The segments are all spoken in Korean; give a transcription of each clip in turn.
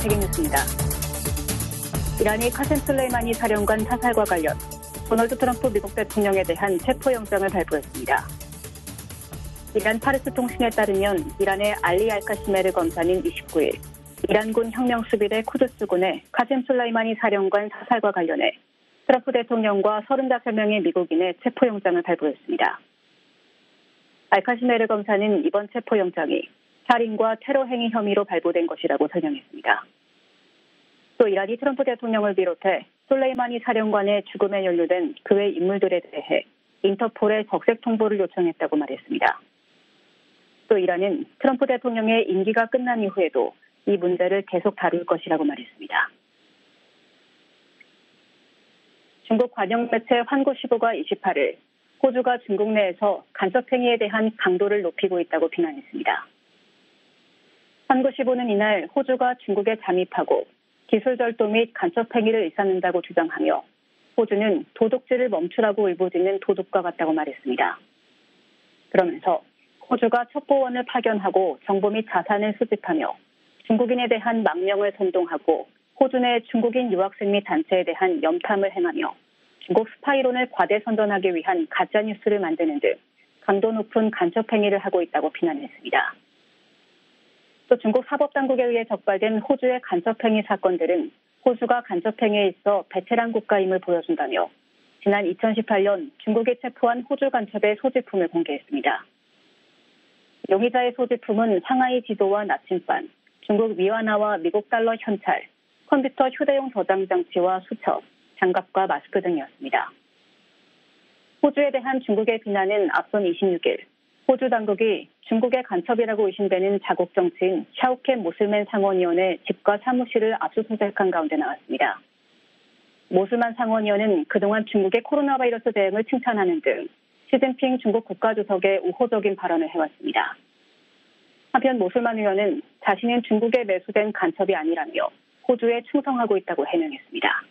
세계 뉴스입니다. 이란이 카셈 술레이마니 사령관 사살과 관련 도널드 트럼프 미국 대통령에 대한 체포영장을 발부했습니다. 이란 파르스 통신에 따르면 이란의 알리 알카시메르 검사는 29일 이란군 혁명수비대 쿠드스군의 카셈 술레이마니 사령관 사살과 관련해 트럼프 대통령과 35명의 미국인의 체포영장을 발부했습니다. 알카시메르 검사는 이번 체포영장이 살인과 테러 행위 혐의로 발부된 것이라고 설명했습니다. 또 이란이 트럼프 대통령을 비롯해 술레이마니 사령관의 죽음에 연루된 그 외 인물들에 대해 인터폴에 적색 통보를 요청했다고 말했습니다. 또 이란은 트럼프 대통령의 임기가 끝난 이후에도 이 문제를 계속 다룰 것이라고 말했습니다. 중국 관영 매체 환구시보가 28일 호주가 중국 내에서 간섭행위에 대한 강도를 높이고 있다고 비난했습니다. 환구시보는 이날 호주가 중국에 잠입하고 기술 절도 및 간섭행위를 일삼는다고 주장하며 호주는 도둑질을 멈추라고 울부짖는 도둑과 같다고 말했습니다. 그러면서 호주가 첩보원을 파견하고 정보 및 자산을 수집하며 중국인에 대한 망명을 선동하고 호주 내 중국인 유학생 및 단체에 대한 염탐을 행하며 중국 스파이론을 과대 선전하기 위한 가짜뉴스를 만드는 등 강도 높은 간첩 행위를 하고 있다고 비난했습니다. 또 중국 사법당국에 의해 적발된 호주의 간첩행위 사건들은 호주가 간첩행위에 있어 베테랑 국가임을 보여준다며 지난 2018년 중국이 체포한 호주 간첩의 소지품을 공개했습니다. 용의자의 소지품은 상하이 지도와 나침반, 중국 위안화와 미국 달러 현찰, 컴퓨터 휴대용 저장 장치와 수첩, 장갑과 마스크 등이었습니다. 호주에 대한 중국의 비난은 앞선 26일 호주 당국이 중국의 간첩이라고 의심되는 자국 정치인 샤오켓 모슬맨 상원의원의 집과 사무실을 압수수색한 가운데 나왔습니다. 모슬만 상원의원은 그동안 중국의 코로나 바이러스 대응을 칭찬하는 등 시진핑 중국 국가주석의 우호적인 발언을 해왔습니다. 한편 모슬만 의원은 자신은 중국에 매수된 간첩이 아니라며 호주에 충성하고 있다고 해명했습니다.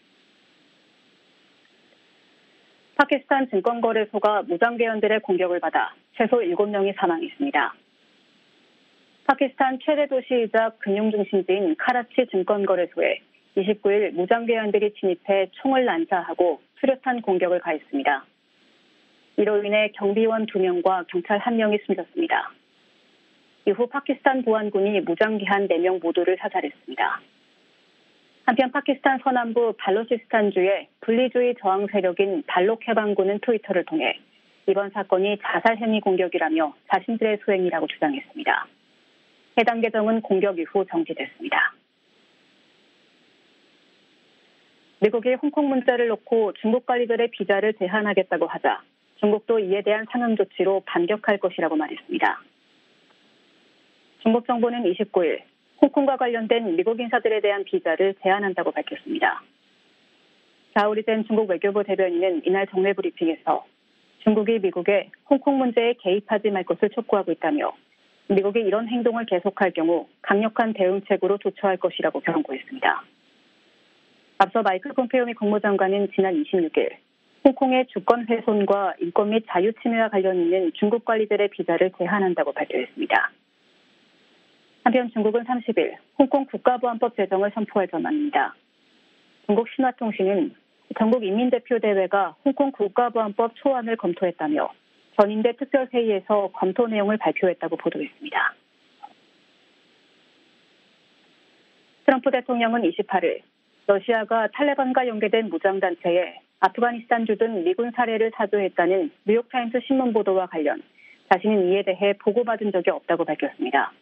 파키스탄 증권거래소가 무장괴원들의 공격을 받아 최소 7명이 사망했습니다. 파키스탄 최대 도시이자 금융중심지인 카라치 증권거래소에 29일 무장괴원들이 진입해 총을 난사하고 수류탄 공격을 가했습니다. 이로 인해 경비원 2명과 경찰 1명이 숨졌습니다. 이후 파키스탄 보안군이 무장기한 4명 모두를 사살했습니다. 한편 파키스탄 서남부 발로치스탄주의 분리주의 저항 세력인 발록 해방군은 트위터를 통해 이번 사건이 자살 행위 공격이라며 자신들의 수행이라고 주장했습니다. 해당 계정은 공격 이후 정지됐습니다. 미국이 홍콩 문제를 놓고 중국 관리들의 비자를 제한하겠다고 하자 중국도 이에 대한 상응 조치로 반격할 것이라고 말했습니다. 중국 정부는 29일 홍콩과 관련된 미국 인사들에 대한 비자를 제한한다고 밝혔습니다. 자오리 젠 중국 외교부 대변인은 이날 정례 브리핑에서 중국이 미국에 홍콩 문제에 개입하지 말 것을 촉구하고 있다며 미국이 이런 행동을 계속할 경우 강력한 대응책으로 조처할 것이라고 경고했습니다. 앞서 마이크 폼페이오 미 국무장관은 지난 26일 홍콩의 주권 훼손과 인권 및 자유 침해와 관련 있는 중국 관리들의 비자를 제한한다고 발표했습니다. 한편 중국은 30일 홍콩 국가보안법 제정을 선포할 전망입니다. 중국 신화통신은 전국인민대표대회가 홍콩 국가보안법 초안을 검토했다며 전인대 특별회의에서 검토 내용을 발표했다고 보도했습니다. 트럼프 대통령은 28일 러시아가 탈레반과 연계된 무장단체에 아프가니스탄주 등 미군 사례를 사주했다는 뉴욕타임스 신문 보도와 관련 자신은 이에 대해 보고받은 적이 없다고 밝혔습니다.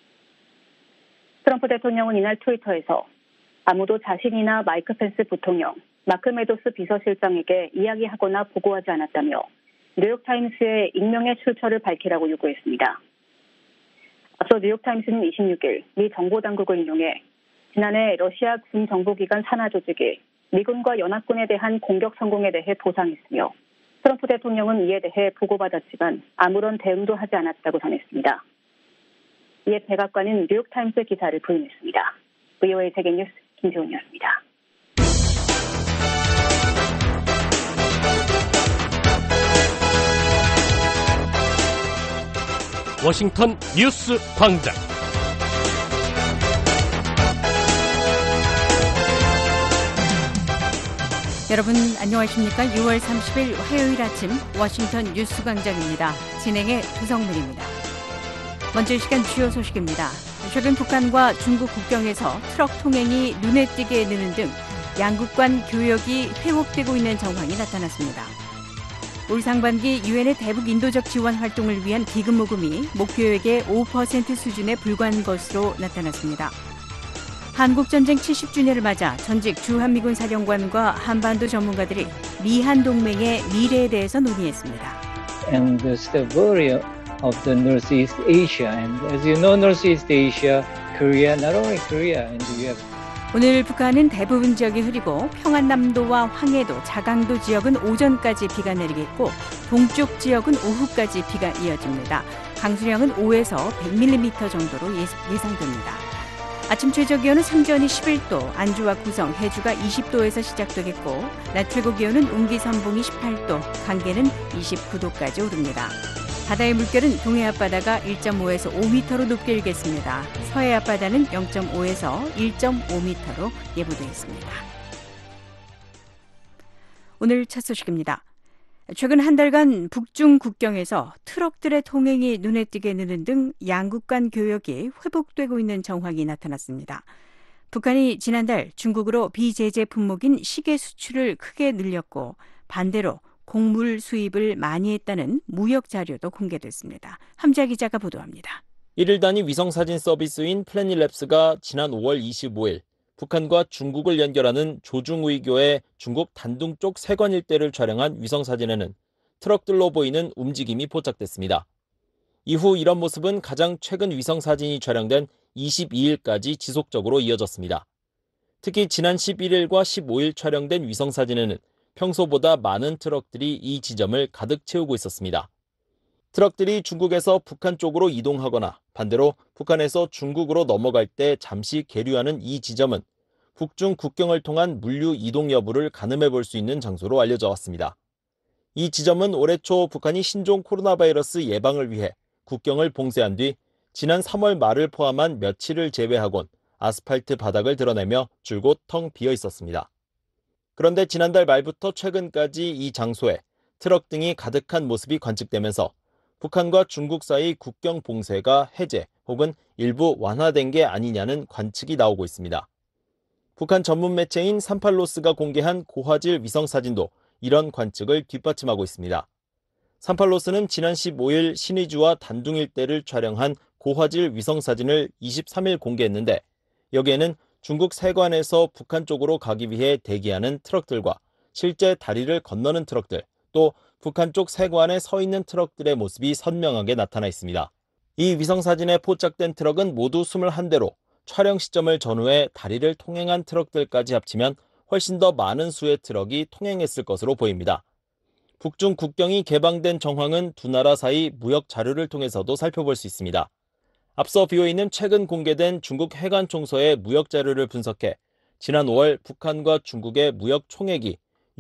트럼프 대통령은 이날 트위터에서 아무도 자신이나 마이크 펜스 부통령, 마크 메도스 비서실장에게 이야기하거나 보고하지 않았다며 뉴욕타임스의 익명의 출처를 밝히라고 요구했습니다. 앞서 뉴욕타임스는 26일 미 정보당국을 인용해 지난해 러시아 군 정보기관 산하 조직이 미군과 연합군에 대한 공격 성공에 대해 보상했으며 트럼프 대통령은 이에 대해 보고받았지만 아무런 대응도 하지 않았다고 전했습니다. 이에 백악관은 뉴욕타임스 기사를 부인했습니다. VOA 세계뉴스 김지훈이었습니다. 워싱턴 뉴스 광장. 여러분 안녕하십니까? 6월 30일 화요일 아침 워싱턴 뉴스광장입니다. 진행의 구성문입니다. 먼저 이 시간 주요 소식입니다. 최근 북한과 중국 국경에서 트럭 통행이 눈에 띄게 느는 등 양국 간 교역이 회복되고 있는 정황이 나타났습니다. 올 상반기 유엔의 대북 인도적 지원 활동을 위한 기금 모금이 목표액의 5% 수준에 불과한 것으로 나타났습니다. 한국전쟁 70주년을 맞아 전직 주한미군 사령관과 한반도 전문가들이 미한 동맹의 미래에 대해서 논의했습니다. And the stability of the Northeast Asia. And as you know, Northeast Asia, Korea, not only Korea, and you have 오늘 북한은 대부분 지역이 흐리고 평안남도와 황해도, 자강도 지역은 오전까지 비가 내리겠고 동쪽 지역은 오후까지 비가 이어집니다. 강수량은 5에서 100mm 정도로 예상됩니다. 아침 최저기온은 상전이 11도, 안주와 구성, 해주가 20도에서 시작되겠고 낮 최고기온은 웅기 선봉이 18도, 강계는 29도까지 오릅니다. 바다의 물결은 동해 앞바다가 1.5에서 5m로 높게 일겠습니다. 서해 앞바다는 0.5에서 1.5m로 예보되어 있습니다. 오늘 첫 소식입니다. 최근 한 달간 북중 국경에서 트럭들의 통행이 눈에 띄게 느는 등 양국 간 교역이 회복되고 있는 정황이 나타났습니다. 북한이 지난달 중국으로 비제재 품목인 시계 수출을 크게 늘렸고 반대로 곡물 수입을 많이 했다는 무역 자료도 공개됐습니다. 함자 기자가 보도합니다. 1일 단위 위성사진 서비스인 플래닛랩스가 지난 5월 25일 북한과 중국을 연결하는 조중의교의 중국 단둥 쪽 세관 일대를 촬영한 위성사진에는 트럭들로 보이는 움직임이 포착됐습니다. 이후 이런 모습은 가장 최근 위성사진이 촬영된 22일까지 지속적으로 이어졌습니다. 특히 지난 11일과 15일 촬영된 위성사진에는 평소보다 많은 트럭들이 이 지점을 가득 채우고 있었습니다. 트럭들이 중국에서 북한 쪽으로 이동하거나 반대로 북한에서 중국으로 넘어갈 때 잠시 계류하는 이 지점은 북중 국경을 통한 물류 이동 여부를 가늠해 볼 수 있는 장소로 알려져 왔습니다. 이 지점은 올해 초 북한이 신종 코로나 바이러스 예방을 위해 국경을 봉쇄한 뒤 지난 3월 말을 포함한 며칠을 제외하곤 아스팔트 바닥을 드러내며 줄곧 텅 비어 있었습니다. 그런데 지난달 말부터 최근까지 이 장소에 트럭 등이 가득한 모습이 관측되면서 북한과 중국 사이 국경 봉쇄가 해제 혹은 일부 완화된 게 아니냐는 관측이 나오고 있습니다. 북한 전문 매체인 산팔로스가 공개한 고화질 위성사진도 이런 관측을 뒷받침하고 있습니다. 산팔로스는 지난 15일 신의주와 단둥 일대를 촬영한 고화질 위성사진을 23일 공개했는데 여기에는 중국 세관에서 북한 쪽으로 가기 위해 대기하는 트럭들과 실제 다리를 건너는 트럭들, 또 북한 쪽 세관에 서 있는 트럭들의 모습이 선명하게 나타나 있습니다. 이 위성사진에 포착된 트럭은 모두 21대로 촬영 시점을 전후해 다리를 통행한 트럭들까지 합치면 훨씬 더 많은 수의 트럭이 통행했을 것으로 보입니다. 북중 국경이 개방된 정황은 두 나라 사이 무역 자료를 통해서도 살펴볼 수 있습니다. 앞서 BOA는 최근 공개된 중국 해관총서의 무역 자료를 분석해 지난 5월 북한과 중국의 무역 총액이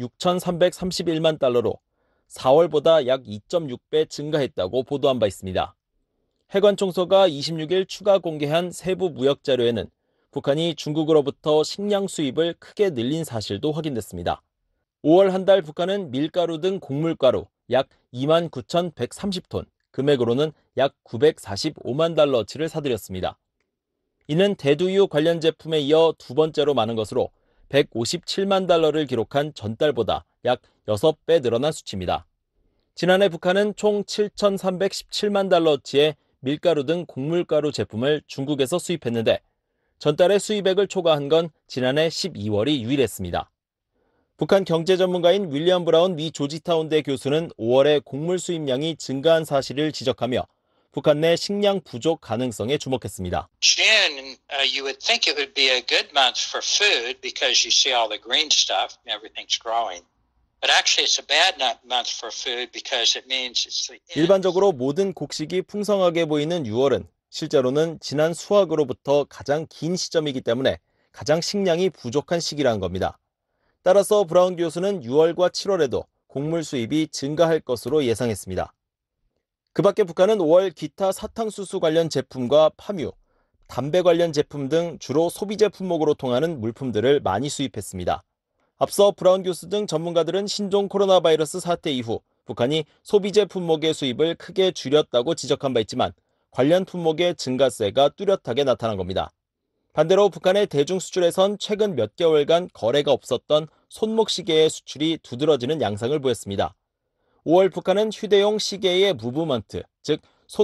6,331만 달러로 4월보다 약 2.6배 증가했다고 보도한 바 있습니다. 해관총서가 26일 추가 공개한 세부 무역 자료에는 북한이 중국으로부터 식량 수입을 크게 늘린 사실도 확인됐습니다. 5월 한 달 북한은 밀가루 등 곡물가루 약 29,130톤, 금액으로는 약 945만 달러치를 사들였습니다. 이는 대두유 관련 제품에 이어 두 번째로 많은 것으로 157만 달러를 기록한 전달보다 약 6배 늘어난 수치입니다. 지난해 북한은 총 7,317만 달러치의 밀가루 등 곡물가루 제품을 중국에서 수입했는데 전달의 수입액을 초과한 건 지난해 12월이 유일했습니다. 북한 경제 전문가인 윌리엄 브라운 미 조지타운대 교수는 5월에 곡물 수입량이 증가한 사실을 지적하며 북한 내 식량 부족 가능성에 주목했습니다. June, you would think it would be a good month for food because you see all the green stuff and everything's growing. But actually it's a bad month for food because it means it's the end. 일반적으로 모든 곡식이 풍성하게 보이는 6월은 실제로는 지난 수확으로부터 가장 긴 시점이기 때문에 가장 식량이 부족한 시기라는 겁니다. 따라서 브라운 교수는 6월과 7월에도 곡물 수입이 증가할 것으로 예상했습니다. 그 밖에 북한은 5월 기타 사탕수수 관련 제품과 파뮤, 담배 관련 제품 등 주로 소비재 품목으로 통하는 물품들을 많이 수입했습니다. 앞서 브라운 교수 등 전문가들은 신종 코로나 바이러스 사태 이후 북한이 소비재 품목의 수입을 크게 줄였다고 지적한 바 있지만 관련 품목의 증가세가 뚜렷하게 나타난 겁니다. 반대로 북한의 대중 수출에선 최근 몇 개월간 거래가 없었던 손목시계의 수출이 두드러지는 양상을 보였습니다. 5월 북한은 휴대용 시계의 무브먼트, 즉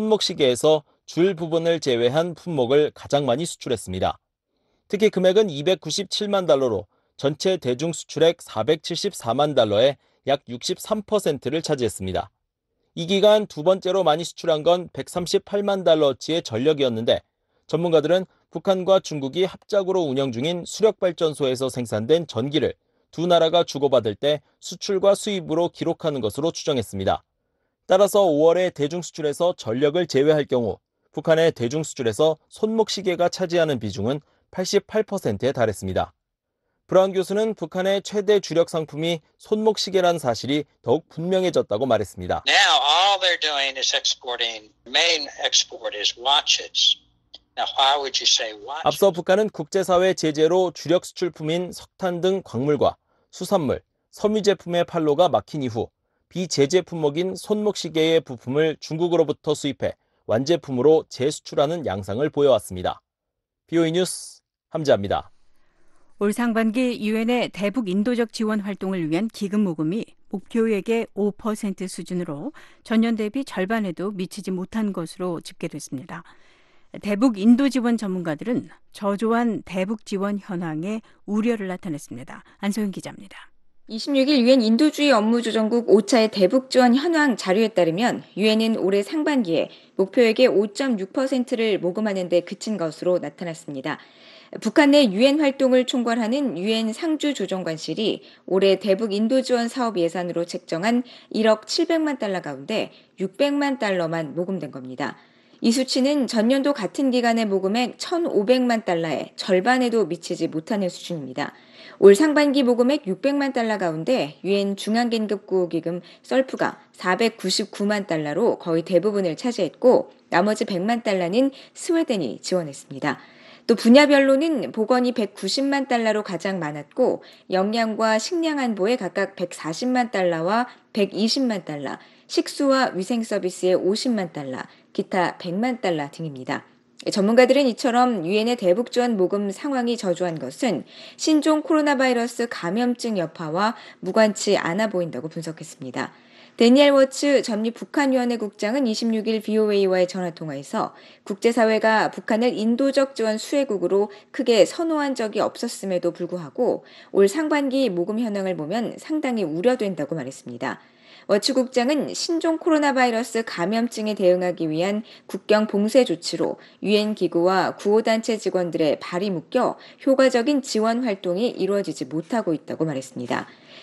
손목시계에서 줄 부분을 제외한 품목을 가장 많이 수출했습니다. 특히 금액은 297만 달러로 전체 대중 수출액 474만 달러의 약 63%를 차지했습니다. 이 기간 두 번째로 많이 수출한 건 138만 달러어치의 전력이었는데 전문가들은 북한과 중국이 합작으로 운영 중인 수력발전소에서 생산된 전기를 두 나라가 주고받을 때 수출과 수입으로 기록하는 것으로 추정했습니다. 따라서 5월의 대중 수출에서 전력을 제외할 경우 북한의 대중 수출에서 손목시계가 차지하는 비중은 88%에 달했습니다. 브라운 교수는 북한의 최대 주력 상품이 손목시계라는 사실이 더욱 분명해졌다고 말했습니다. Now all they're doing is exporting. Main export is watches. Now why would you say watches? 앞서 북한은 국제사회 제재로 주력 수출품인 석탄 등 광물과 수산물, 섬유 제품의 판로가 막힌 이후 비제재 품목인 손목시계의 부품을 중국으로부터 수입해 완제품으로 재수출하는 양상을 보여왔습니다. BOE 뉴스 함지아입니다. 올 상반기 유엔의 대북 인도적 지원 활동을 위한 기금 모금이 목표액의 5% 수준으로 전년 대비 절반에도 미치지 못한 것으로 집계됐습니다. 대북 인도 지원 전문가들은 저조한 대북 지원 현황에 우려를 나타냈습니다. 안소영 기자입니다. 26일 유엔 인도주의 업무조정국 오차의 대북 지원 현황 자료에 따르면 유엔은 올해 상반기에 목표액의 5.6%를 모금하는 데 그친 것으로 나타났습니다. 북한 내 유엔 활동을 총괄하는 유엔 상주조정관실이 올해 대북 인도 지원 사업 예산으로 책정한 1억 700만 달러 가운데 600만 달러만 모금된 겁니다. 이 수치는 전년도 같은 기간의 모금액 1,500만 달러의 절반에도 미치지 못하는 수준입니다. 올 상반기 모금액 600만 달러 가운데 유엔 중앙긴급구호기금 썰프가 499만 달러로 거의 대부분을 차지했고 나머지 100만 달러는 스웨덴이 지원했습니다. 또 분야별로는 보건이 190만 달러로 가장 많았고 영양과 식량 안보에 각각 140만 달러와 120만 달러, 식수와 위생 서비스에 50만 달러, 기타 100만 달러 등입니다. 전문가들은 이처럼 유엔의 대북 지원 모금 상황이 저조한 것은 신종 코로나 바이러스 감염증 여파와 무관치 않아 보인다고 분석했습니다. 데니엘 워츠 전미 북한위원회 국장은 26일 VOA와의 전화통화에서 국제사회가 북한을 인도적 지원 수혜국으로 크게 선호한 적이 없었음에도 불구하고 올 상반기 모금 현황을 보면 상당히 우려된다고 말했습니다. 워츠 국장은 신종 코로나 바이러스 감염증에 대응하기 위한 국경 봉쇄 조치로 유엔 기구와 구호단체 직원들의 발이 묶여 효과적인 지원 활동이 이루어지지 못하고 있다고 말했습니다.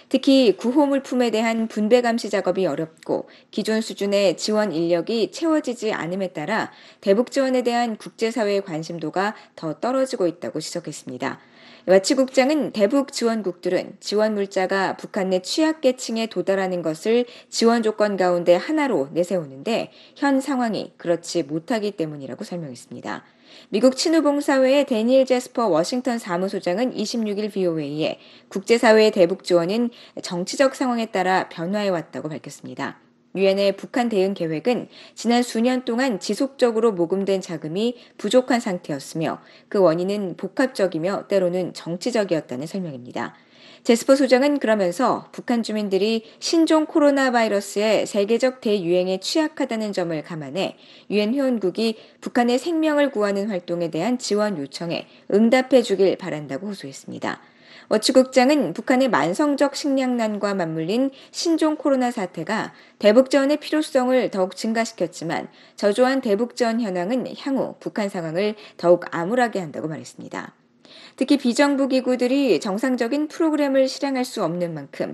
특히 구호물품에 대한 분배 감시 작업이 어렵고 기존 수준의 지원 인력이 채워지지 않음에 따라 대북 지원에 대한 국제사회의 관심도가 더 떨어지고 있다고 지적했습니다. 와치 국장은 대북 지원국들은 지원 물자가 북한 내 취약계층에 도달하는 것을 지원 조건 가운데 하나로 내세우는데 현 상황이 그렇지 못하기 때문이라고 설명했습니다. 미국 친후봉사회의 데니엘 제스퍼 워싱턴 사무소장은 26일 VOA에 국제사회의 대북 지원은 정치적 상황에 따라 변화해왔다고 밝혔습니다. 유엔의 북한 대응 계획은 지난 수년 동안 지속적으로 모금된 자금이 부족한 상태였으며 그 원인은 복합적이며 때로는 정치적이었다는 설명입니다. 제스퍼 소장은 그러면서 북한 주민들이 신종 코로나 바이러스의 세계적 대유행에 취약하다는 점을 감안해 유엔 회원국이 북한의 생명을 구하는 활동에 대한 지원 요청에 응답해 주길 바란다고 호소했습니다. 워치 국장은 북한의 만성적 식량난과 맞물린 신종 코로나 사태가 대북 지원의 필요성을 더욱 증가시켰지만 저조한 대북 지원 현황은 향후 북한 상황을 더욱 암울하게 한다고 말했습니다. 특히 비정부 기구들이 정상적인 프로그램을 실행할 수 없는 만큼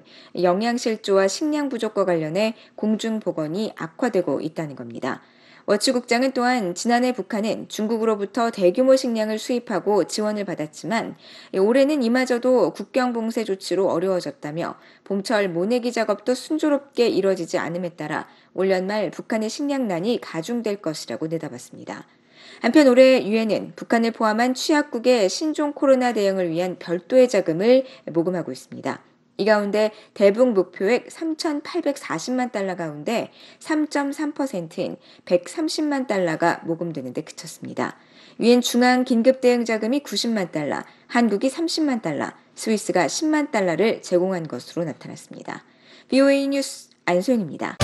영양실조와 식량 부족과 관련해 공중보건이 악화되고 있다는 겁니다. 워치 국장은 또한 지난해 북한은 중국으로부터 대규모 식량을 수입하고 지원을 받았지만 올해는 이마저도 국경 봉쇄 조치로 어려워졌다며 봄철 모내기 작업도 순조롭게 이뤄지지 않음에 따라 올 연말 북한의 식량난이 가중될 것이라고 내다봤습니다. 한편 올해 유엔은 북한을 포함한 취약국의 신종 코로나 대응을 위한 별도의 자금을 모금하고 있습니다. 이 가운데 대북 목표액 3,840만 달러 가운데 3.3%인 130만 달러가 모금되는 데 그쳤습니다. 유엔 중앙 긴급대응자금이 90만 달러, 한국이 30만 달러, 스위스가 10만 달러를 제공한 것으로 나타났습니다. VOA 뉴스 안소연입니다.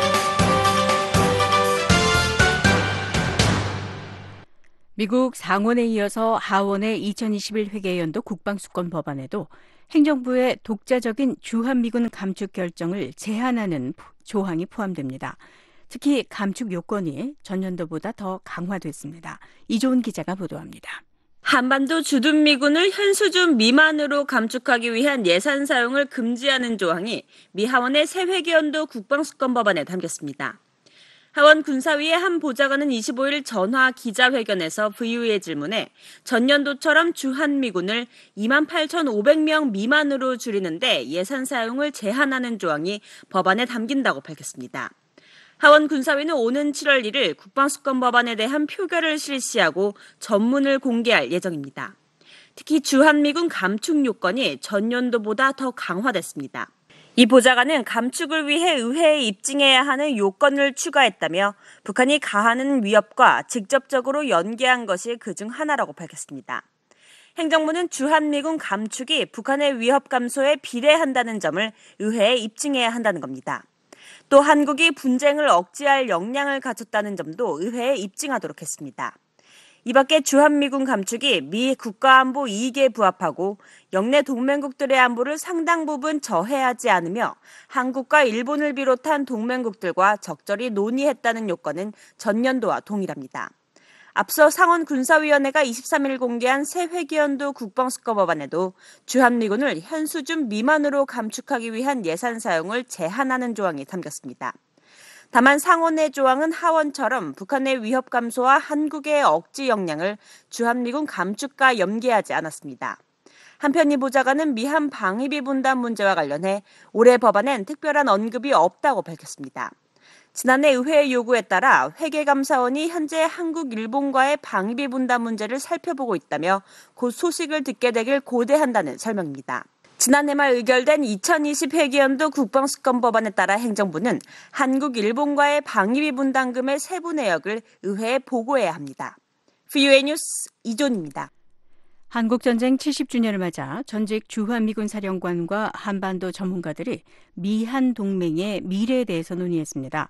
미국 상원에 이어서 하원의 2021 회계연도 국방수권 법안에도 행정부의 독자적인 주한미군 감축 결정을 제한하는 조항이 포함됩니다. 특히 감축 요건이 전년도보다 더 강화됐습니다. 이조은 기자가 보도합니다. 한반도 주둔미군을 현 수준 미만으로 감축하기 위한 예산 사용을 금지하는 조항이 미 하원의 새 회계연도 국방수권 법안에 담겼습니다. 하원 군사위의 한 보좌관은 25일 전화 기자회견에서 VOA의 질문에 전년도처럼 주한미군을 28,500명 미만으로 줄이는데 예산 사용을 제한하는 조항이 법안에 담긴다고 밝혔습니다. 하원 군사위는 오는 7월 1일 국방수권 법안에 대한 표결을 실시하고 전문을 공개할 예정입니다. 특히 주한미군 감축 요건이 전년도보다 더 강화됐습니다. 이 보좌관은 감축을 위해 의회에 입증해야 하는 요건을 추가했다며 북한이 가하는 위협과 직접적으로 연계한 것이 그중 하나라고 밝혔습니다. 행정부는 주한미군 감축이 북한의 위협 감소에 비례한다는 점을 의회에 입증해야 한다는 겁니다. 또 한국이 분쟁을 억제할 역량을 갖췄다는 점도 의회에 입증하도록 했습니다. 이 밖에 주한미군 감축이 미 국가안보 이익에 부합하고 영내 동맹국들의 안보를 상당 부분 저해하지 않으며 한국과 일본을 비롯한 동맹국들과 적절히 논의했다는 요건은 전년도와 동일합니다. 앞서 상원 군사위원회가 23일 공개한 새 회계연도 국방수권 법안에도 주한미군을 현 수준 미만으로 감축하기 위한 예산 사용을 제한하는 조항이 담겼습니다. 다만 상원의 조항은 하원처럼 북한의 위협 감소와 한국의 억지 역량을 주한미군 감축과 연계하지 않았습니다. 한편 이 보좌관은 미한 방위비 분담 문제와 관련해 올해 법안엔 특별한 언급이 없다고 밝혔습니다. 지난해 의회의 요구에 따라 회계감사원이 현재 한국, 일본과의 방위비 분담 문제를 살펴보고 있다며 곧 소식을 듣게 되길 고대한다는 설명입니다. 지난해 말 의결된 2020 회계연도 국방수권 법안에 따라 행정부는 한국, 일본과의 방위비 분담금의 세부 내역을 의회에 보고해야 합니다. VOA 뉴스 이존입니다. 한국전쟁 70주년을 맞아 전직 주한미군 사령관과 한반도 전문가들이 미한 동맹의 미래에 대해서 논의했습니다.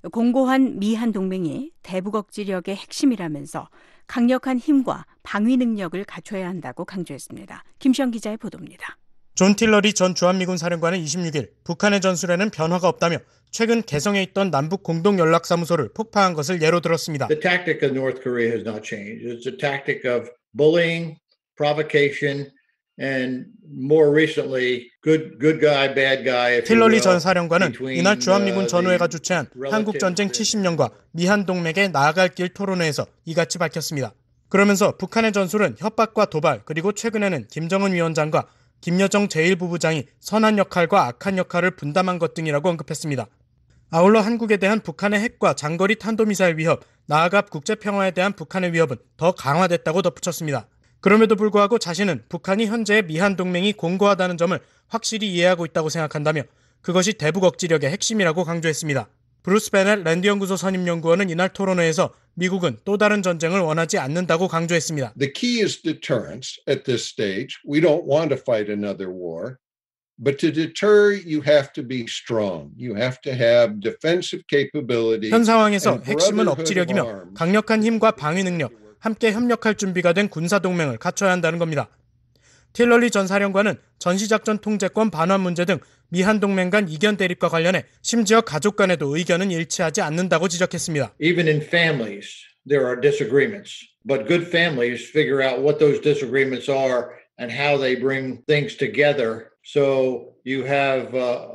공고한 미한 동맹이 대북 억지력의 핵심이라면서 강력한 힘과 방위 능력을 갖춰야 한다고 강조했습니다. 김시영 기자의 보도입니다. 존 틸러리 전 주한미군 사령관은 26일 북한의 전술에는 변화가 없다며 최근 개성에 있던 남북 공동연락사무소를 폭파한 것을 예로 들었습니다. The tactic of North Korea has not changed. It's a tactic of bullying, provocation, and more recently, good guy, bad guy. 틸러리 전 사령관은 이날 주한미군 전우회가 주최한 한국전쟁 70년과 미한 동맹에 나아갈 길 토론회에서 이같이 밝혔습니다. 그러면서 북한의 전술은 협박과 도발, 그리고 최근에는 김정은 위원장과 김여정 제1부부장이 선한 역할과 악한 역할을 분담한 것 등이라고 언급했습니다. 아울러 한국에 대한 북한의 핵과 장거리 탄도미사일 위협, 나아가 국제평화에 대한 북한의 위협은 더 강화됐다고 덧붙였습니다. 그럼에도 불구하고 자신은 북한이 현재의 미한 동맹이 공고하다는 점을 확실히 이해하고 있다고 생각한다며 그것이 대북 억지력의 핵심이라고 강조했습니다. 브루스 베넷 랜드연구소 선임연구원은 이날 토론회에서 미국은 또 다른 전쟁을 원하지 않는다고 강조했습니다. The key is deterrence at this stage. We don't want to fight another war. But to deter, you have to be strong. You have to have defensive capability. 현 상황에서 핵심은 억지력이며 강력한 힘과 방위 능력, 함께 협력할 준비가 된 군사동맹을 갖춰야 한다는 겁니다. 틸러리 전 사령관은 전시작전 통제권 반환 문제 등 미한 동맹 간 이견 대립과 관련해 심지어 가족 간에도 의견은 일치하지 않는다고 지적했습니다. Even in families, there are disagreements. But good families figure out what those disagreements are and how they bring things together so you have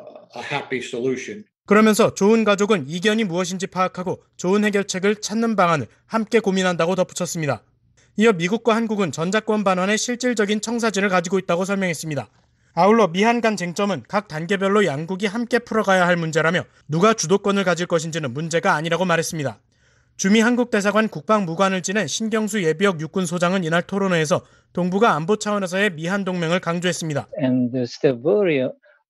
a happy solution. 그러면서 좋은 가족은 이견이 무엇인지 파악하고 좋은 해결책을 찾는 방안을 함께 고민한다고 덧붙였습니다. 이어 미국과 한국은 전자권 반환의 실질적인 청사진을 가지고 있다고 설명했습니다. 아울러 미한 간 쟁점은 각 단계별로 양국이 함께 풀어가야 할 문제라며 누가 주도권을 가질 것인지는 문제가 아니라고 말했습니다. 주미 한국대사관 국방무관을 지낸 신경수 예비역 육군소장은 이날 토론회에서 동북아 안보 차원에서의 미한 동맹을 강조했습니다. And the stability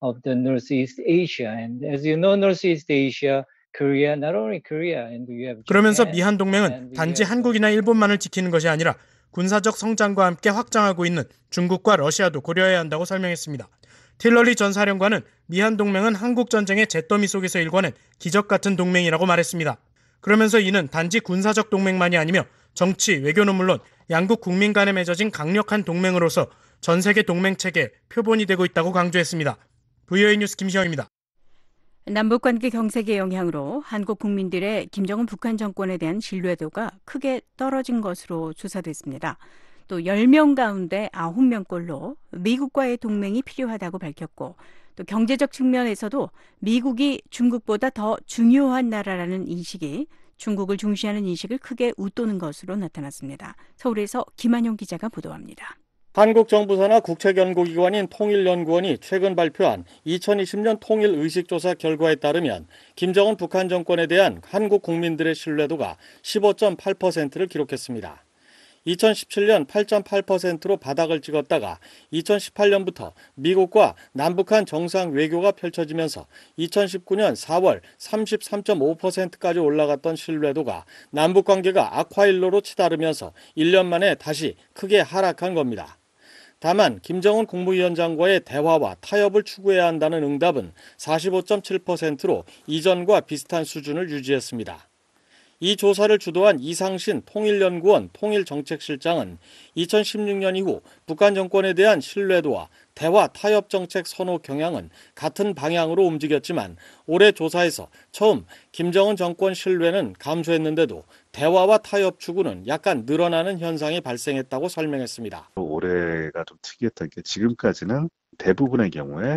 of the Northeast Asia. And as you know, Northeast Asia, Korea, not only Korea, and we have 그러면서 Japan, 미한 동맹은 and we 단지 have, 한국이나 일본만을 지키는 것이 아니라 군사적 성장과 함께 확장하고 있는 중국과 러시아도 고려해야 한다고 설명했습니다. 틸러리 전 사령관은 미한 동맹은 한국 전쟁의 잿더미 속에서 일궈낸 기적 같은 동맹이라고 말했습니다. 그러면서 이는 단지 군사적 동맹만이 아니며 정치, 외교는 물론 양국 국민 간에 맺어진 강력한 동맹으로서 전 세계 동맹 체계의 표본이 되고 있다고 강조했습니다. VOA 뉴스 김시영입니다. 남북관계 경색의 영향으로 한국 국민들의 김정은 북한 정권에 대한 신뢰도가 크게 떨어진 것으로 조사됐습니다. 또 10명 가운데 9명꼴로 미국과의 동맹이 필요하다고 밝혔고 또 경제적 측면에서도 미국이 중국보다 더 중요한 나라라는 인식이 중국을 중시하는 인식을 크게 웃도는 것으로 나타났습니다. 서울에서 김한용 기자가 보도합니다. 한국 정부 산하 국책연구기관인 통일연구원이 최근 발표한 2020년 통일의식조사 결과에 따르면 김정은 북한 정권에 대한 한국 국민들의 신뢰도가 15.8%를 기록했습니다. 2017년 8.8%로 바닥을 찍었다가 2018년부터 미국과 남북한 정상 외교가 펼쳐지면서 2019년 4월 33.5%까지 올라갔던 신뢰도가 남북관계가 악화일로로 치달으면서 1년 만에 다시 크게 하락한 겁니다. 다만 김정은 국무위원장과의 대화와 타협을 추구해야 한다는 응답은 45.7%로 이전과 비슷한 수준을 유지했습니다. 이 조사를 주도한 이상신 통일연구원 통일정책실장은 2016년 이후 북한 정권에 대한 신뢰도와 대화 타협 정책 선호 경향은 같은 방향으로 움직였지만 올해 조사에서 처음 김정은 정권 신뢰는 감소했는데도 대화와 타협 추구는 약간 늘어나는 현상이 발생했다고 설명했습니다. 올해가 좀 특이했던 게 지금까지는 대부분의 경우에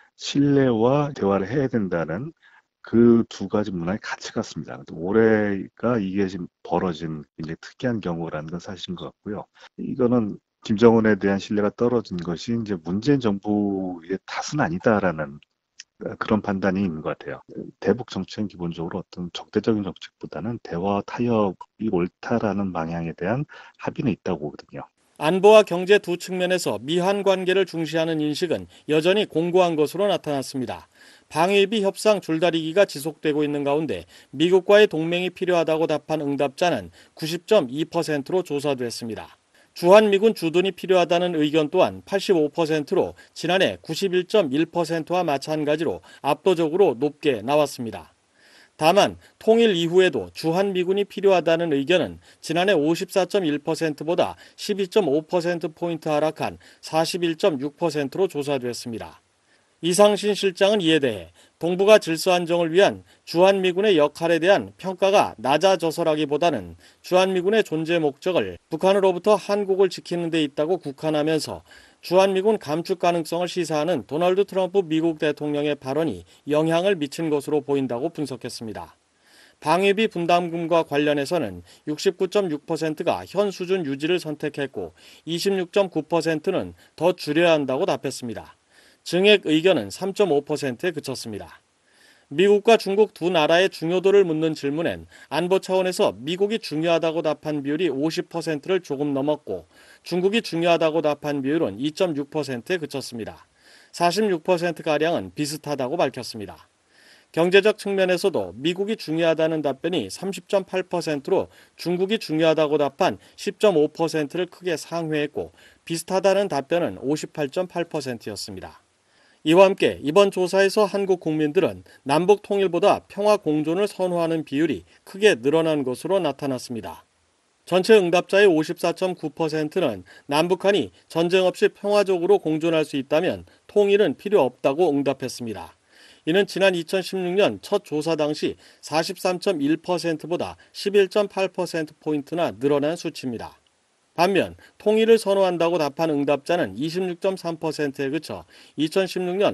신뢰와 대화를 해야 된다는 그 두 가지 문화에 같이 갔습니다. 근데 올해가 이게 지금 벌어진 굉장히 특이한 경우라는 건 사실인 것 같고요. 이거는 김정은에 대한 신뢰가 떨어진 것이 이제 문재인 정부의 탓은 아니다라는 그런 판단이 있는 것 같아요. 대북 정책은 기본적으로 어떤 적대적인 정책보다는 대화 타협이 옳다라는 방향에 대한 합의는 있다고 보거든요. 안보와 경제 두 측면에서 미한 관계를 중시하는 인식은 여전히 공고한 것으로 나타났습니다. 방위비 협상 줄다리기가 지속되고 있는 가운데 미국과의 동맹이 필요하다고 답한 응답자는 90.2%로 조사됐습니다. 주한미군 주둔이 필요하다는 의견 또한 85%로 지난해 91.1%와 마찬가지로 압도적으로 높게 나왔습니다. 다만 통일 이후에도 주한미군이 필요하다는 의견은 지난해 54.1%보다 12.5%포인트 하락한 41.6%로 조사됐습니다. 이상신 실장은 이에 대해 동북아 질서 안정을 위한 주한미군의 역할에 대한 평가가 낮아져서라기보다는 주한미군의 존재 목적을 북한으로부터 한국을 지키는 데 있다고 국한하면서 주한미군 감축 가능성을 시사하는 도널드 트럼프 미국 대통령의 발언이 영향을 미친 것으로 보인다고 분석했습니다. 방위비 분담금과 관련해서는 69.6%가 현 수준 유지를 선택했고 26.9%는 더 줄여야 한다고 답했습니다. 증액 의견은 3.5%에 그쳤습니다. 미국과 중국 두 나라의 중요도를 묻는 질문엔 안보 차원에서 미국이 중요하다고 답한 비율이 50%를 조금 넘었고 중국이 중요하다고 답한 비율은 2.6%에 그쳤습니다. 46%가량은 비슷하다고 밝혔습니다. 경제적 측면에서도 미국이 중요하다는 답변이 30.8%로 중국이 중요하다고 답한 10.5%를 크게 상회했고 비슷하다는 답변은 58.8%였습니다. 이와 함께 이번 조사에서 한국 국민들은 남북 통일보다 평화 공존을 선호하는 비율이 크게 늘어난 것으로 나타났습니다. 전체 응답자의 54.9%는 남북한이 전쟁 없이 평화적으로 공존할 수 있다면 통일은 필요 없다고 응답했습니다. 이는 지난 2016년 첫 조사 당시 43.1%보다 11.8%포인트나 늘어난 수치입니다. 반면 통일을 선호한다고 답한 응답자는 26.3%에 그쳐 2016년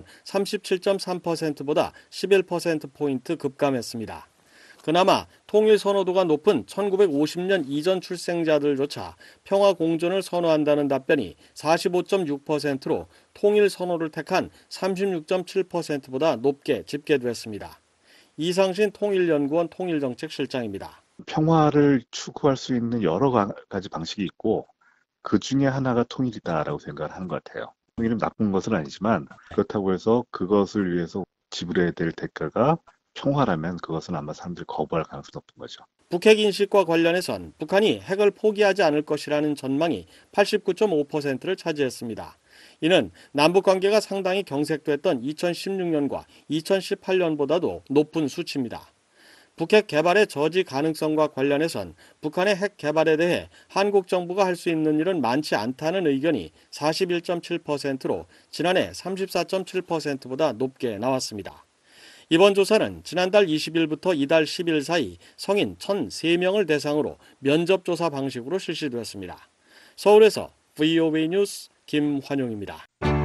37.3%보다 11%포인트 급감했습니다. 그나마 통일 선호도가 높은 1950년 이전 출생자들조차 평화 공존을 선호한다는 답변이 45.6%로 통일 선호를 택한 36.7%보다 높게 집계됐습니다. 이상신 통일연구원 통일정책실장입니다. 평화를 추구할 수 있는 여러 가지 방식이 있고 그 중에 하나가 통일이다라고 생각을 하는 것 같아요. 이는 나쁜 것은 아니지만 그렇다고 해서 그것을 위해서 지불해야 될 대가가 평화라면 그것은 아마 사람들이 거부할 가능성이 높은 거죠. 북핵 인식과 관련해선 북한이 핵을 포기하지 않을 것이라는 전망이 89.5%를 차지했습니다. 이는 남북 관계가 상당히 경색됐던 2016년과 2018년보다도 높은 수치입니다. 북핵 개발의 저지 가능성과 관련해선 북한의 핵 개발에 대해 한국 정부가 할 수 있는 일은 많지 않다는 의견이 41.7%로 지난해 34.7%보다 높게 나왔습니다. 이번 조사는 지난달 20일부터 이달 10일 사이 성인 1,003명을 대상으로 면접조사 방식으로 실시되었습니다. 서울에서 VOA 뉴스 김환용입니다.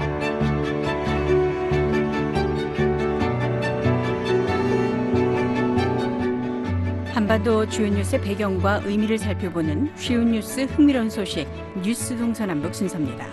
한반도 주요 뉴스의 배경과 의미를 살펴보는 쉬운 뉴스 흥미로운 소식 뉴스 동서남북 순서입니다.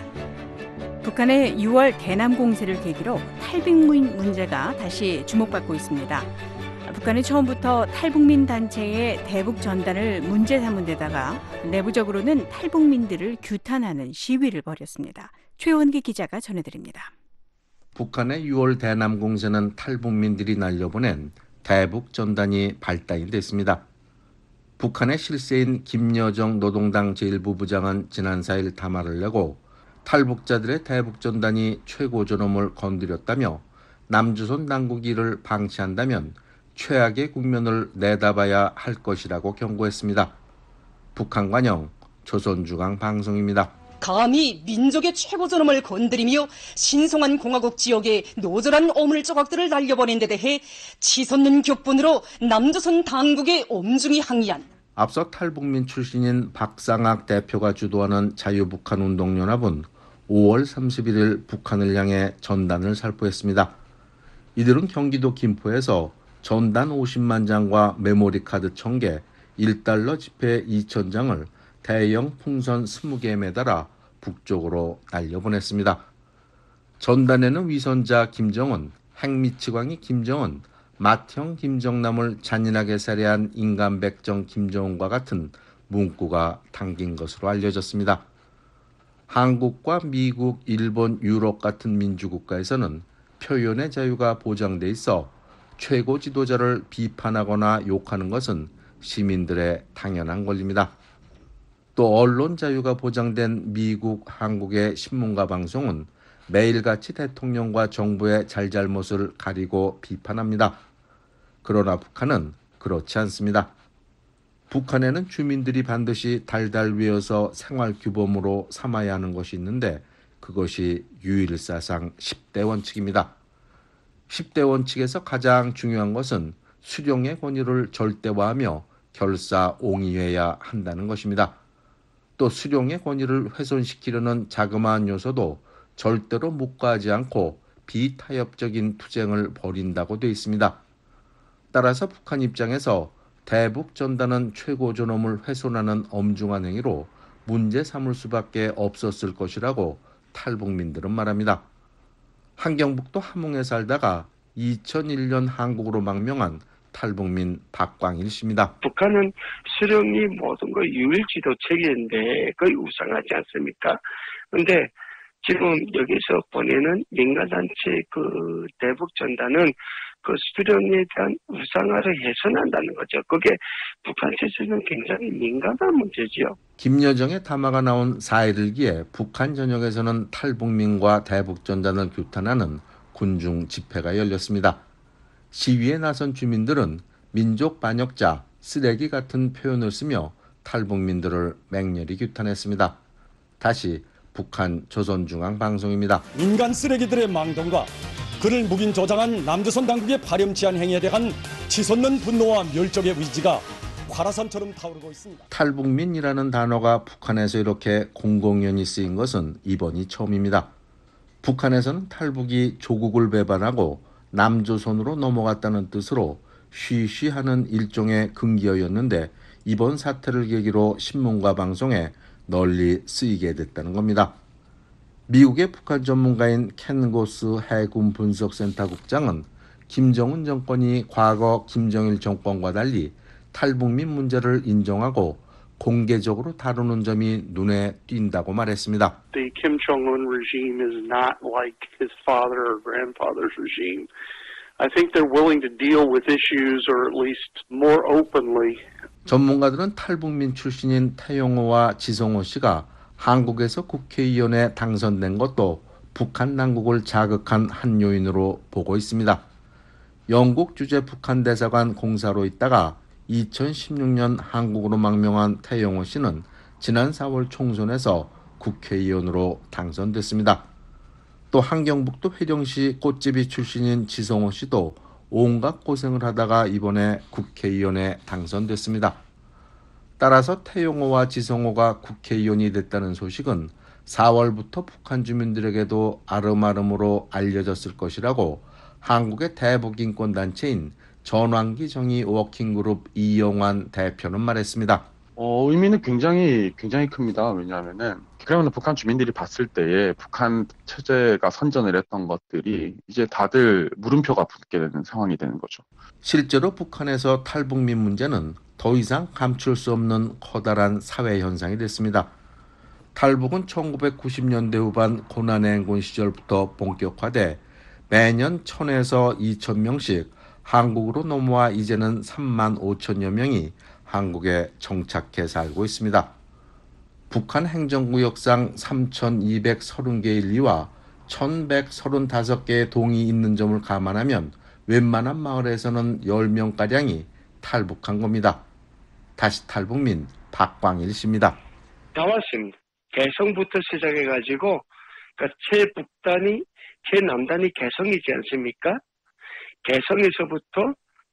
북한의 6월 대남 공세를 계기로 탈북민 문제가 다시 주목받고 있습니다. 북한은 처음부터 탈북민 단체의 대북 전단을 문제 삼은 데다가 내부적으로는 탈북민들을 규탄하는 시위를 벌였습니다. 최원기 기자가 전해드립니다. 북한의 6월 대남 공세는 탈북민들이 날려보낸 대북 전단이 발단이 됐습니다. 북한의 실세인 김여정 노동당 제1부부장은 지난 4일 담화를 내고 탈북자들의 대북 전단이 최고 존엄을 건드렸다며 남조선 당국이 이를 방치한다면 최악의 국면을 내다봐야 할 것이라고 경고했습니다. 북한 관영 조선중앙방송입니다. 감히 민족의 최고 존엄을 건드리며 신성한 공화국 지역에 노절한 오물 조각들을 날려버린 데 대해 치솟는 격분으로 남조선 당국에 엄중히 항의한 앞서 탈북민 출신인 박상학 대표가 주도하는 자유북한운동연합은 5월 31일 북한을 향해 전단을 살포했습니다. 이들은 경기도 김포에서 전단 50만 장과 메모리 카드 1000개, 1달러 지폐 2000장을 대형 풍선 20개에 매달아 북쪽으로 날려보냈습니다. 전단에는 위선자 김정은, 핵미치광이 김정은, 맏형 김정남을 잔인하게 살해한 인간백정 김정은과 같은 문구가 담긴 것으로 알려졌습니다. 한국과 미국, 일본, 유럽 같은 민주국가에서는 표현의 자유가 보장돼 있어 최고 지도자를 비판하거나 욕하는 것은 시민들의 당연한 권리입니다. 또 언론 자유가 보장된 미국, 한국의 신문과 방송은 매일같이 대통령과 정부의 잘잘못을 가리고 비판합니다. 그러나 북한은 그렇지 않습니다. 북한에는 주민들이 반드시 달달 외워서 생활규범으로 삼아야 하는 것이 있는데 그것이 유일사상 10대 원칙입니다. 10대 원칙에서 가장 중요한 것은 수령의 권위를 절대화하며 결사옹위해야 한다는 것입니다. 또 수령의 권위를 훼손시키려는 자그마한 요소도 절대로 묵과하지 않고 비타협적인 투쟁을 벌인다고 되어 있습니다. 따라서 북한 입장에서 대북 전단은 최고 존엄을 훼손하는 엄중한 행위로 문제 삼을 수밖에 없었을 것이라고 탈북민들은 말합니다. 한경북도 함흥에 살다가 2001년 한국으로 망명한 탈북민 박광일 씨입니다. 북한은 수령이 모든 걸 유일지도 체계인데 거의 우상하지 않습니까? 그런데 지금 여기서 보내는 민간단체 그 대북 전단은 그 수령에 대한 우상화를 훼손한다는 거죠. 그게 북한 체제는 굉장히 민감한 문제지요. 김여정의 담화가 나온 4일기에 북한 전역에서는 탈북민과 대북 전단을 규탄하는 군중 집회가 열렸습니다. 시위에 나선 주민들은 민족 반역자, 쓰레기 같은 표현을 쓰며 탈북민들을 맹렬히 규탄했습니다. 다시 북한 조선중앙방송입니다. 인간 쓰레기들의 망동과 그를 묵인 조장한 남조선 당국의 파렴치한 행위에 대한 치솟는 분노와 멸족의 의지가 화라산처럼 타오르고 있습니다. 탈북민이라는 단어가 북한에서 이렇게 공공연히 쓰인 것은 이번이 처음입니다. 북한에서는 탈북이 조국을 배반하고 남조선으로 넘어갔다는 뜻으로 쉬쉬하는 일종의 금기어였는데 이번 사태를 계기로 신문과 방송에 널리 쓰이게 됐다는 겁니다. 미국의 북한 전문가인 켄 고스 해군 분석센터 국장은 김정은 정권이 과거 김정일 정권과 달리 탈북민 문제를 인정하고 공개적으로 다루는 점이 눈에 띈다고 말했습니다. The Kim Jong-un regime is not like his father or grandfather's regime. I think they're willing to deal with issues or at least more openly. 전문가들은 탈북민 출신인 태영호와 지성호 씨가 한국에서 국회의원에 당선된 것도 북한 당국을 자극한 한 요인으로 보고 있습니다. 영국 주재 북한 대사관 공사로 있다가 2016년 한국으로 망명한 태영호 씨는 지난 4월 총선에서 국회의원으로 당선됐습니다. 또 한경북도 회령시 꽃집이 출신인 지성호 씨도 온갖 고생을 하다가 이번에 국회의원에 당선됐습니다. 따라서 태영호와 지성호가 국회의원이 됐다는 소식은 4월부터 북한 주민들에게도 아름아름으로 알려졌을 것이라고 한국의 대북인권단체인 전환기 정의 워킹그룹 이영환 대표는 말했습니다. 의미는 굉장히 큽니다. 왜냐하면은 그러면 북한 주민들이 봤을 때에 북한 체제가 선전을 했던 것들이 이제 다들 물음표가 붙게 되는 상황이 되는 거죠. 실제로 북한에서 탈북민 문제는 더 이상 감출 수 없는 커다란 사회 현상이 됐습니다. 탈북은 1990년대 후반 고난의 시절부터 본격화돼 매년 1000에서 2000명씩 한국으로 넘어와 이제는 3만 5천여 명이 한국에 정착해 살고 있습니다. 북한 행정구역상 3,230개의 리와 1,135개의 동이 있는 점을 감안하면 웬만한 마을에서는 10명가량이 탈북한 겁니다. 다시 탈북민 박광일 씨입니다. 다 왔습니다. 개성부터 시작해가지고 그러니까 최북단이 최남단이 개성이지 않습니까? 개성에서부터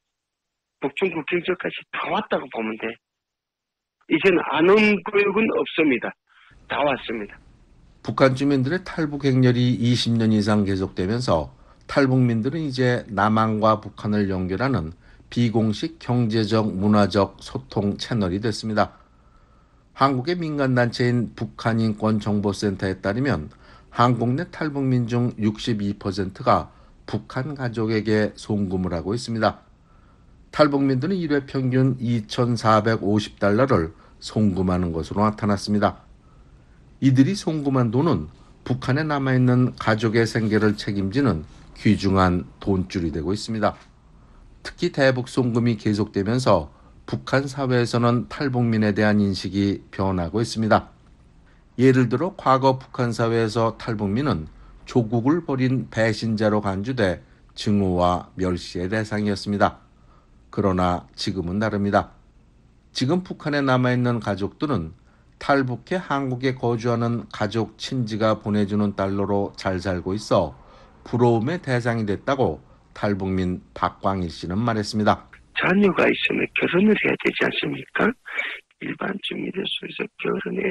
북중국경지까지 다 왔다고 보면 돼. 이제는 안 온 구역은 없습니다. 다 왔습니다. 북한 주민들의 탈북 행렬이 20년 이상 계속되면서 탈북민들은 이제 남한과 북한을 연결하는 비공식 경제적, 문화적 소통 채널이 됐습니다. 한국의 민간단체인 북한인권정보센터에 따르면 한국 내 탈북민 중 62%가 북한 가족에게 송금을 하고 있습니다. 탈북민들은 1회 평균 2,450달러를 송금하는 것으로 나타났습니다. 이들이 송금한 돈은 북한에 남아있는 가족의 생계를 책임지는 귀중한 돈줄이 되고 있습니다. 특히 대북 송금이 계속되면서 북한 사회에서는 탈북민에 대한 인식이 변하고 있습니다. 예를 들어 과거 북한 사회에서 탈북민은 조국을 버린 배신자로 간주돼 증오와 멸시의 대상이었습니다. 그러나 지금은 다릅니다. 지금 북한에 남아있는 가족들은 탈북해 한국에 거주하는 가족 친지가 보내주는 달러로 잘 살고 있어 부러움의 대상이 됐다고 탈북민 박광일 씨는 말했습니다. 자녀가 있으면 결혼을 해야 되지 않습니까? 일반 주민으로서 결혼의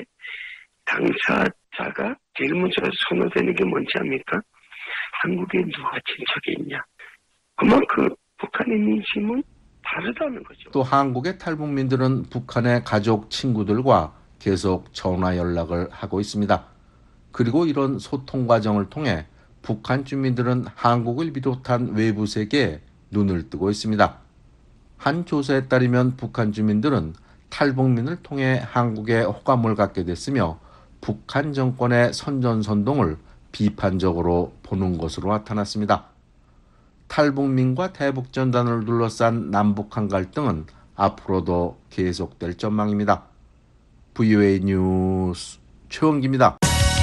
당사자가 제일 먼저 선호되는 게 뭔지 압니까? 한국에 누가 친척이 있냐. 그만큼 북한의 민심은 다르다는 거죠. 또 한국의 탈북민들은 북한의 가족, 친구들과 계속 전화 연락을 하고 있습니다. 그리고 이런 소통 과정을 통해 북한 주민들은 한국을 비롯한 외부 세계에 눈을 뜨고 있습니다. 한 조사에 따르면 북한 주민들은 탈북민을 통해 한국에 호감을 갖게 됐으며 북한 정권의 선전선동을 비판적으로 보는 것으로 나타났습니다. 탈북민과 대북전단을 둘러싼 남북한 갈등은 앞으로도 계속될 전망입니다. VOA 뉴스 최원기입니다.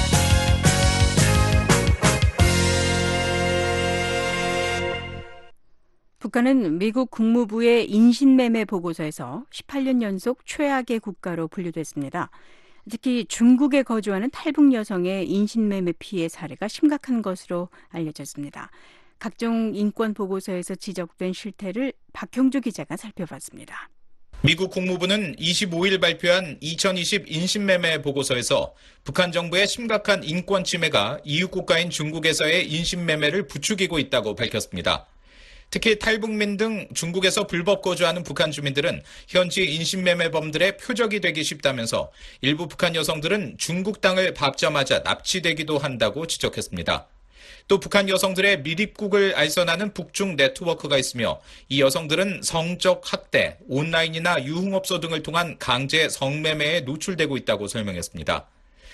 북한은 미국 국무부의 인신매매 보고서에서 18년 연속 최악의 국가로 분류됐습니다. 특히 중국에 거주하는 탈북 여성의 인신매매 피해 사례가 심각한 것으로 알려졌습니다. 각종 인권 보고서에서 지적된 실태를 박형주 기자가 살펴봤습니다. 미국 국무부는 25일 발표한 2020 인신매매 보고서에서 북한 정부의 심각한 인권 침해가 이웃 국가인 중국에서의 인신매매를 부추기고 있다고 밝혔습니다. 특히 탈북민 등 중국에서 불법 거주하는 북한 주민들은 현지 인신매매범들의 표적이 되기 쉽다면서 일부 북한 여성들은 중국 땅을 밟자마자 납치되기도 한다고 지적했습니다. 또 북한 여성들의 밀입국을 알선하는 북중 네트워크가 있으며 이 여성들은 성적 학대, 온라인이나 유흥업소 등을 통한 강제 성매매에 노출되고 있다고 설명했습니다.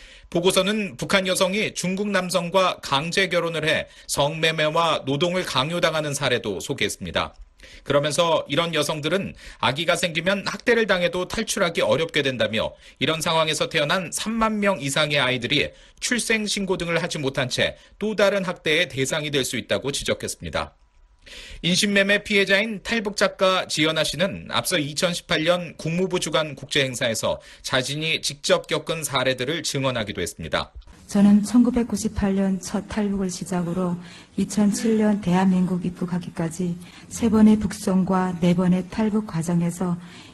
보고서는 북한 여성이 중국 남성과 강제 결혼을 해 성매매와 노동을 강요당하는 사례도 소개했습니다. 그러면서 이런 여성들은 아기가 생기면 학대를 당해도 탈출하기 어렵게 된다며 이런 상황에서 태어난 3만 명 이상의 아이들이 출생 신고 등을 하지 못한 채 또 다른 학대의 대상이 될 수 있다고 지적했습니다. 인신매매 피해자인 탈북 작가 지연아 씨는 앞서 2018년 국무부 주관 국제행사에서 자신이 직접 겪은 사례들을 증언하기도 했습니다. 저는 1998년 첫 탈북을 시작으로 2007년 대한민국 입국하기까지 3번의 북송과 4번의 탈북 과정에서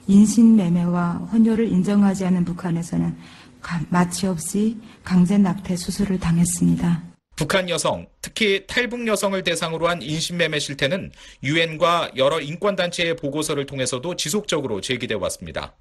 인신매매와 혼혈을 인정하지 않는 북한에서는 마취 없이 강제 낙태 수술을 당했습니다. 북한 여성, 특히 탈북 여성을 대상으로 한 인신매매 실태는 유엔과 여러 인권단체의 보고서를 통해서도 지속적으로 제기돼 왔습니다.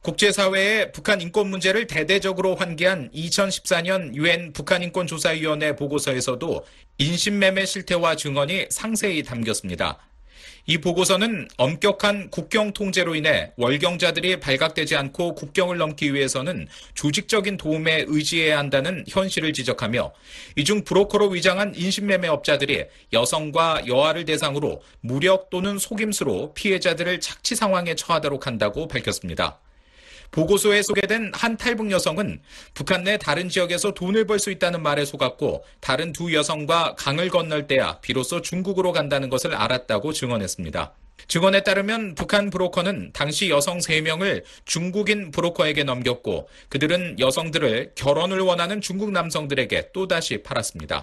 국제사회의 북한 인권 문제를 대대적으로 환기한 2014년 유엔 북한인권조사위원회 보고서에서도 인신매매 실태와 증언이 상세히 담겼습니다. 이 보고서는 엄격한 국경 통제로 인해 월경자들이 발각되지 않고 국경을 넘기 위해서는 조직적인 도움에 의지해야 한다는 현실을 지적하며 이 중 브로커로 위장한 인신매매 업자들이 여성과 여아를 대상으로 무력 또는 속임수로 피해자들을 착취 상황에 처하도록 한다고 밝혔습니다. 보고서에 소개된 한 탈북 여성은 북한 내 다른 지역에서 돈을 벌 수 있다는 말에 속았고 다른 두 여성과 강을 건널 때야 비로소 중국으로 간다는 것을 알았다고 증언했습니다. 증언에 따르면 북한 브로커는 당시 여성 3명을 중국인 브로커에게 넘겼고 그들은 여성들을 결혼을 원하는 중국 남성들에게 또다시 팔았습니다.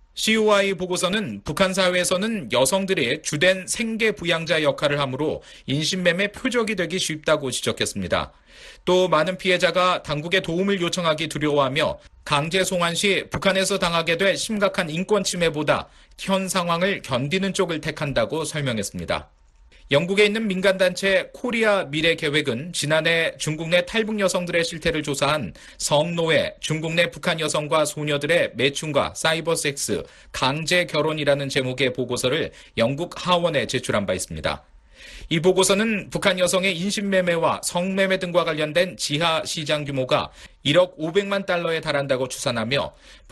COI 보고서는 북한 사회에서는 여성들이 주된 생계 부양자 역할을 하므로 인신매매 표적이 되기 쉽다고 지적했습니다. 또 많은 피해자가 당국의 도움을 요청하기 두려워하며 강제 송환 시 북한에서 당하게 될 심각한 인권 침해보다 현 상황을 견디는 쪽을 택한다고 설명했습니다. 영국에 있는 민간단체 코리아 미래계획은 지난해 중국 내 탈북 여성들의 실태를 조사한 성노예, 중국 내 북한 여성과 소녀들의 매춘과 사이버 섹스, 강제 결혼이라는 제목의 보고서를 영국 하원에 제출한 바 있습니다. 이 보고서는 북한 여성의 인신매매와 성매매 등과 관련된 지하 시장 규모가 1억 500만 달러에 달한다고 추산하며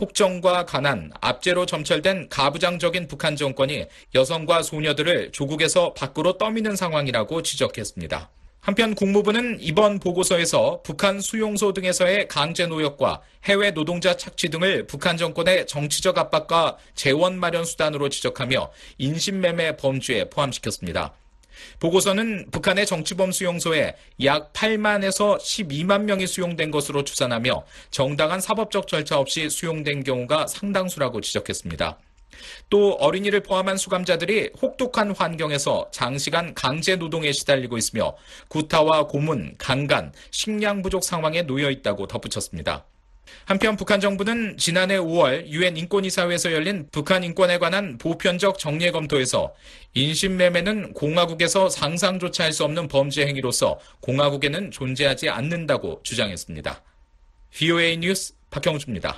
폭정과 가난, 압제로 점철된 가부장적인 북한 정권이 여성과 소녀들을 조국에서 밖으로 떠미는 상황이라고 지적했습니다. 한편 국무부는 이번 보고서에서 북한 수용소 등에서의 강제 노역과 해외 노동자 착취 등을 북한 정권의 정치적 압박과 재원 마련 수단으로 지적하며 인신매매 범죄에 포함시켰습니다. 보고서는 북한의 정치범 수용소에 약 8만에서 12만 명이 수용된 것으로 추산하며 정당한 사법적 절차 없이 수용된 경우가 상당수라고 지적했습니다. 또 어린이를 포함한 수감자들이 혹독한 환경에서 장시간 강제 노동에 시달리고 있으며 구타와 고문, 강간, 식량 부족 상황에 놓여 있다고 덧붙였습니다. 한편 북한 정부는 지난해 5월 유엔 인권이사회에서 열린 북한 인권에 관한 보편적 정례 검토에서 인신매매는 공화국에서 상상조차 할 수 없는 범죄 행위로서 공화국에는 존재하지 않는다고 주장했습니다. VOA 뉴스 박형주입니다.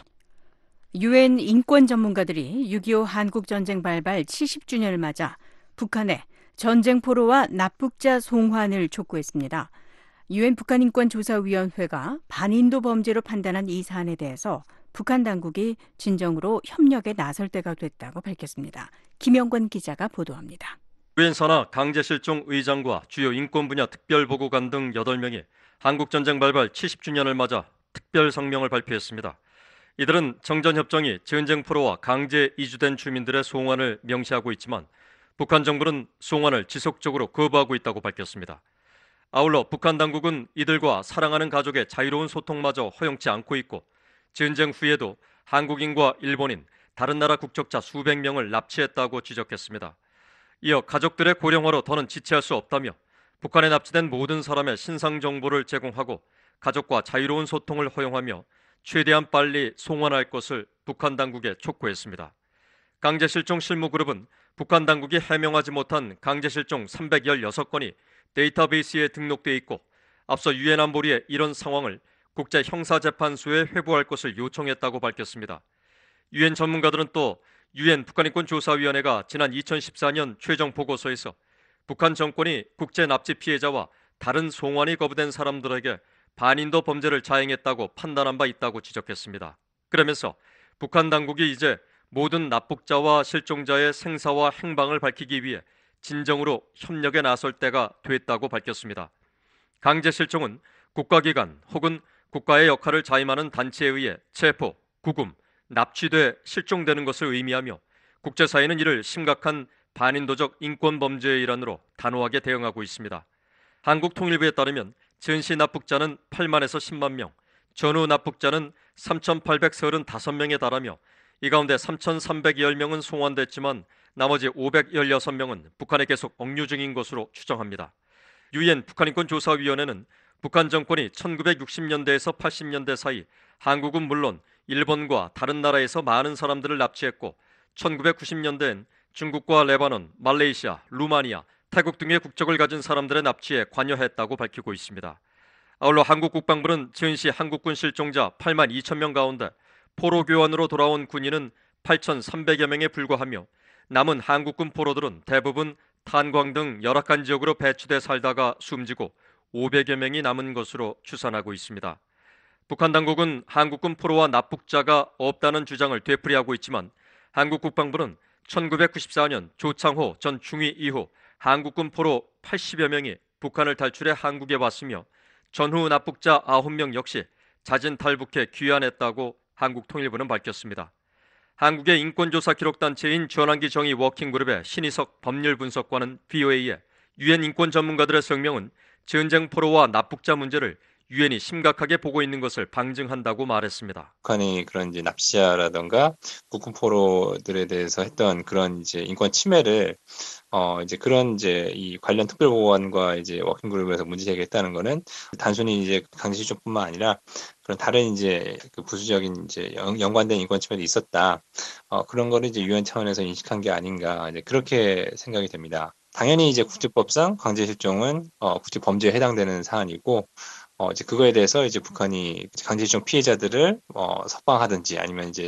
유엔 인권 전문가들이 6.25 한국전쟁 발발 70주년을 맞아 북한에 전쟁 포로와 납북자 송환을 촉구했습니다. 유엔 북한인권조사위원회가 반인도 범죄로 판단한 이 사안에 대해서 북한 당국이 진정으로 협력에 나설 때가 됐다고 밝혔습니다. 김영권 기자가 보도합니다. 유엔 산하 강제실종 의장과 주요 인권 분야 특별보고관 등 8명이 한국전쟁 발발 70주년을 맞아 특별 성명을 발표했습니다. 이들은 정전협정이 전쟁 포로와 강제 이주된 주민들의 송환을 명시하고 있지만 북한 정부는 송환을 지속적으로 거부하고 있다고 밝혔습니다. 아울러 북한 당국은 이들과 사랑하는 가족의 자유로운 소통마저 허용치 않고 있고 전쟁 후에도 한국인과 일본인, 다른 나라 국적자 수백 명을 납치했다고 지적했습니다. 이어 가족들의 고령화로 더는 지체할 수 없다며 북한에 납치된 모든 사람의 신상 정보를 제공하고 가족과 자유로운 소통을 허용하며 최대한 빨리 송환할 것을 북한 당국에 촉구했습니다. 강제실종 실무그룹은 북한 당국이 해명하지 못한 강제실종 316건이 데이터베이스에 등록돼 있고 앞서 유엔 안보리에 이런 상황을 국제형사재판소에 회부할 것을 요청했다고 밝혔습니다. 유엔 전문가들은 또 유엔 북한인권조사위원회가 지난 2014년 최종 보고서에서 북한 정권이 국제 납치 피해자와 다른 송환이 거부된 사람들에게 반인도 범죄를 자행했다고 판단한 바 있다고 지적했습니다. 그러면서 북한 당국이 이제 모든 납북자와 실종자의 생사와 행방을 밝히기 위해 진정으로 협력에 나설 때가 됐다고 밝혔습니다. 강제 실종은 국가기관 혹은 국가의 역할을 자임하는 단체에 의해 체포, 구금, 납치돼 실종되는 것을 의미하며 국제사회는 이를 심각한 반인도적 인권범죄의 일환으로 단호하게 대응하고 있습니다. 한국통일부에 따르면 전시 납북자는 8만에서 10만 명, 전후 납북자는 3,835명에 달하며 이 가운데 3,310명은 송환됐지만 나머지 516명은 북한에 계속 억류 중인 것으로 추정합니다. 유엔 북한인권조사위원회는 북한 정권이 1960년대에서 80년대 사이 한국은 물론 일본과 다른 나라에서 많은 사람들을 납치했고 1990년대엔 중국과 레바논, 말레이시아, 루마니아, 태국 등의 국적을 가진 사람들의 납치에 관여했다고 밝히고 있습니다. 아울러 한국 국방부는 전시 한국군 실종자 8만 2천 명 가운데 포로 교환으로 돌아온 군인은 8,300여 명에 불과하며 남은 한국군 포로들은 대부분 탄광 등 열악한 지역으로 배치돼 살다가 숨지고 500여 명이 남은 것으로 추산하고 있습니다. 북한 당국은 한국군 포로와 납북자가 없다는 주장을 되풀이하고 있지만 한국 국방부는 1994년 조창호 전 중위 이후 한국군 포로 80여 명이 북한을 탈출해 한국에 왔으며 전후 납북자 9명 역시 자진 탈북해 귀환했다고 한국통일부는 밝혔습니다. 한국의 인권조사 기록단체인 전환기 정의 워킹그룹의 신희석 법률분석관은 VOA에 유엔 인권 전문가들의 성명은 전쟁 포로와 납북자 문제를 유엔이 심각하게 보고 있는 것을 방증한다고 말했습니다. 북한이 그런 이제 납치자라던가 국군 포로들에 대해서 했던 그런 이제 인권 침해를 이제 그런 이제 이 관련 특별보고관과 이제 워킹그룹에서 문제 제기했다는 거는 단순히 이제 강제실종뿐만 아니라 그런 다른 이제 그 부수적인 이제 연관된 인권 침해도 있었다. 그런 거를 이제 유엔 차원에서 인식한 게 아닌가 이제 그렇게 생각이 됩니다. 당연히 이제 국제법상 강제실종은 국제 범죄에 해당되는 사안이고. 이제 그거에 대해서 이제 북한이 강제실종 피해자들을 석방하든지 아니면 이제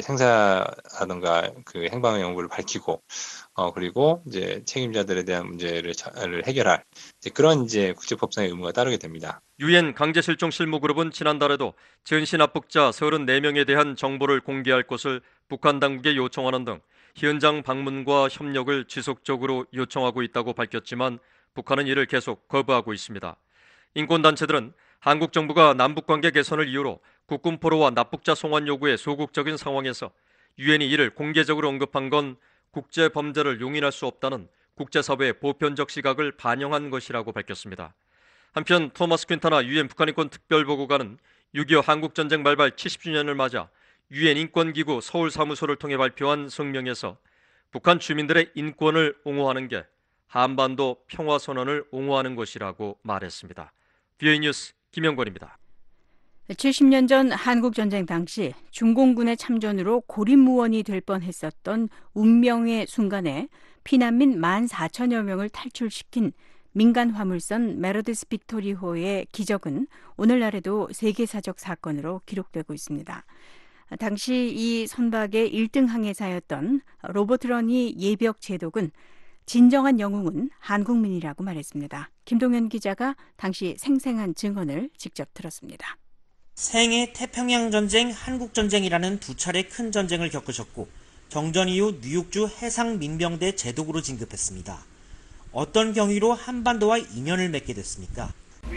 생사라든가 그 행방의 연구를 밝히고 그리고 이제 책임자들에 대한 문제를 해결할 이제 그런 이제 국제법상의 의무가 따르게 됩니다. 유엔 강제실종 실무그룹은 지난달에도 전시 납북자 34명에 대한 정보를 공개할 것을 북한 당국에 요청하는 등 현장 방문과 협력을 지속적으로 요청하고 있다고 밝혔지만 북한은 이를 계속 거부하고 있습니다. 인권단체들은 한국 정부가 남북관계 개선을 이유로 국군 포로와 납북자 송환 요구의 소극적인 상황에서 유엔이 이를 공개적으로 언급한 건 국제 범죄를 용인할 수 없다는 국제사회의 보편적 시각을 반영한 것이라고 밝혔습니다. 한편 토마스 퀸타나 유엔 북한인권 특별보고관은 6.25 한국전쟁 말발 70주년을 맞아 유엔 인권기구 서울사무소를 통해 발표한 성명에서 북한 주민들의 인권을 옹호하는 게 한반도 평화선언을 옹호하는 것이라고 말했습니다. VOA 뉴스 김영권입니다. 70년 전 한국전쟁 당시 중공군의 참전으로 고립무원이 될 뻔했었던 운명의 순간에 피난민 14,000여 명을 탈출시킨 민간 화물선 메르디스 빅토리호의 기적은 오늘날에도 세계사적 사건으로 기록되고 있습니다. 당시 이 선박의 1등 항해사였던 로버트 러니 예비역 제독은 진정한 영웅은 한국민이라고 말했습니다. 김동현 기자가 당시 생생한 증언을 직접 들었습니다. 생애 태평양 전쟁, 한국 전쟁이라는 두 차례 큰 전쟁을 겪으셨고 정전 이후 뉴욕주 해상 민병대 제독으로 진급했습니다. 어떤 경위로 한반도와 인연을 맺게 됐습니까?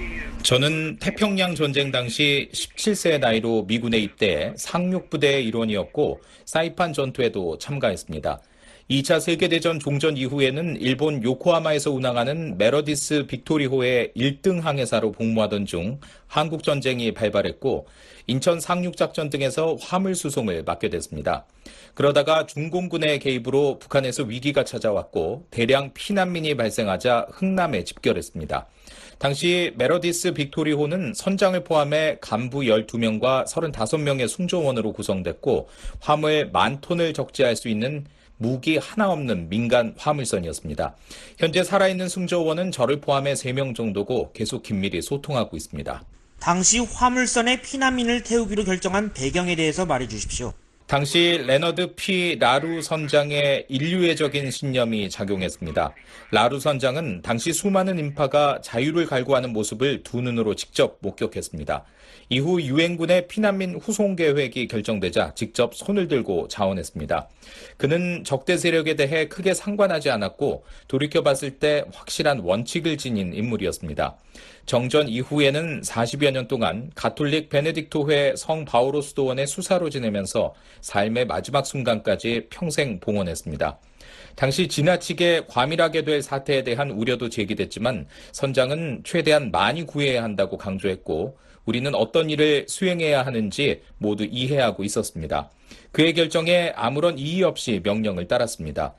저는 태평양 전쟁 당시 17세의 나이로 미군에 입대해 상륙부대의 일원이었고 사이판 전투에도 참가했습니다. 2차 세계대전 종전 이후에는 일본 요코하마에서 운항하는 메르디스 빅토리호의 1등 항해사로 복무하던 중 한국전쟁이 발발했고 인천 상륙작전 등에서 화물 수송을 맡게 됐습니다. 그러다가 중공군의 개입으로 북한에서 위기가 찾아왔고 대량 피난민이 발생하자 흥남에 집결했습니다. 당시 메르디스 빅토리호는 선장을 포함해 간부 12명과 35명의 승조원으로 구성됐고 화물 10,000톤을 적재할 수 있는 무기 하나 없는 민간 화물선이었습니다. 현재 살아있는 승조원은 저를 포함해 3명 정도고 계속 긴밀히 소통하고 있습니다. 당시 화물선에 피난민을 태우기로 결정한 배경에 대해서 말해 주십시오. 당시 레너드 P. 라루 선장의 인류애적인 신념이 작용했습니다. 라루 선장은 당시 수많은 인파가 자유를 갈구하는 모습을 두 눈으로 직접 목격했습니다. 이후 유엔군의 피난민 후송 계획이 결정되자 직접 손을 들고 자원했습니다. 그는 적대 세력에 대해 크게 상관하지 않았고 돌이켜봤을 때 확실한 원칙을 지닌 인물이었습니다. 정전 이후에는 40여 년 동안 가톨릭 베네딕토회 성 바오로스도원의 수사로 지내면서 삶의 마지막 순간까지 평생 봉헌했습니다. 당시 지나치게 과밀하게 될 사태에 대한 우려도 제기됐지만 선장은 최대한 많이 구해야 한다고 강조했고 우리는 어떤 일을 수행해야 하는지 모두 이해하고 있었습니다. 그의 결정에 아무런 이의 없이 명령을 따랐습니다.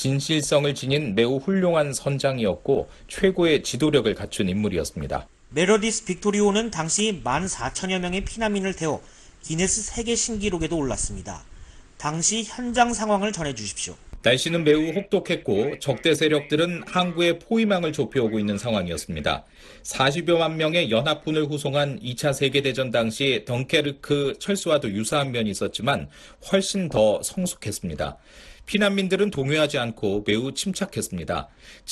진실성을 지닌 매우 훌륭한 선장이었고 최고의 지도력을 갖춘 인물이었습니다. 메러디스 빅토리호는 당시 14,000여 명의 피난민을 태워 기네스 세계 신기록에도 올랐습니다. 당시 현장 상황을 전해주십시오. 날씨는 매우 혹독했고 적대 세력들은 항구에 포위망을 좁혀오고 있는 상황이었습니다. 40여만 명의 연합군을 후송한 2차 세계대전 당시 덩케르크 철수와도 유사한 면이 있었지만 훨씬 더 성숙했습니다. 피난민들은 동요하지 않고 매우 침착했습니다.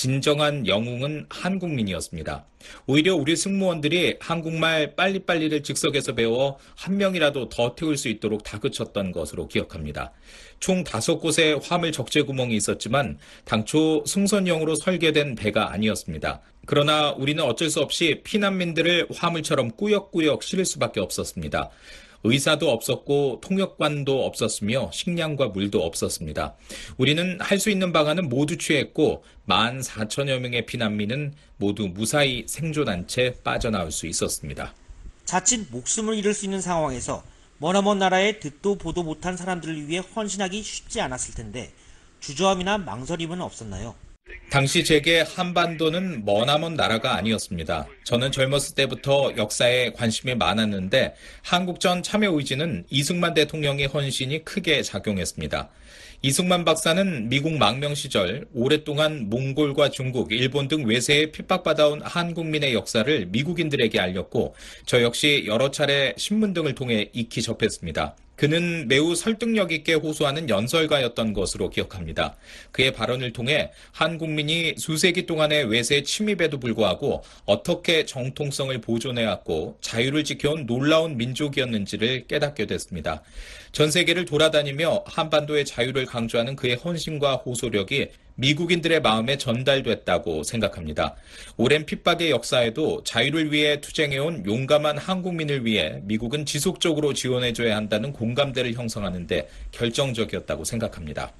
진정한 영웅은 한국민이었습니다. 오히려 우리 승무원들이 한국말 빨리빨리를 즉석에서 배워 한 명이라도 더 태울 수 있도록 다그쳤던 것으로 기억합니다. 총 5곳의 화물 적재 구멍이 있었지만 당초 승선형으로 설계된 배가 아니었습니다. 그러나 우리는 어쩔 수 없이 피난민들을 화물처럼 꾸역꾸역 실을 수밖에 없었습니다. 의사도 없었고 통역관도 없었으며 식량과 물도 없었습니다. 우리는 할 수 있는 방안은 모두 취했고 14,000여 명의 피난민은 모두 무사히 생존한 채 빠져나올 수 있었습니다. 자칫 목숨을 잃을 수 있는 상황에서 머나먼 나라에 듣도 보도 못한 사람들을 위해 헌신하기 쉽지 않았을 텐데 주저함이나 망설임은 없었나요? 당시 제게 한반도는 머나먼 나라가 아니었습니다. 저는 젊었을 때부터 역사에 관심이 많았는데 한국전 참여 의지는 이승만 대통령의 헌신이 크게 작용했습니다. 이승만 박사는 미국 망명 시절 오랫동안 몽골과 중국, 일본 등 외세에 핍박받아온 한국민의 역사를 미국인들에게 알렸고 저 역시 여러 차례 신문 등을 통해 익히 접했습니다. 그는 매우 설득력 있게 호소하는 연설가였던 것으로 기억합니다. 그의 발언을 통해 한국민이 수세기 동안의 외세 침입에도 불구하고 어떻게 정통성을 보존해왔고 자유를 지켜온 놀라운 민족이었는지를 깨닫게 됐습니다. 전 세계를 돌아다니며 한반도의 자유를 강조하는 그의 헌신과 호소력이 미국인들의 마음에 전달됐다고 생각합니다. 오랜 핍박의 역사에도 자유를 위해 투쟁해온 용감한 한국민을 위해 미국은 지속적으로 지원해줘야 한다는 공감대를 형성하는 데 결정적이었다고 생각합니다.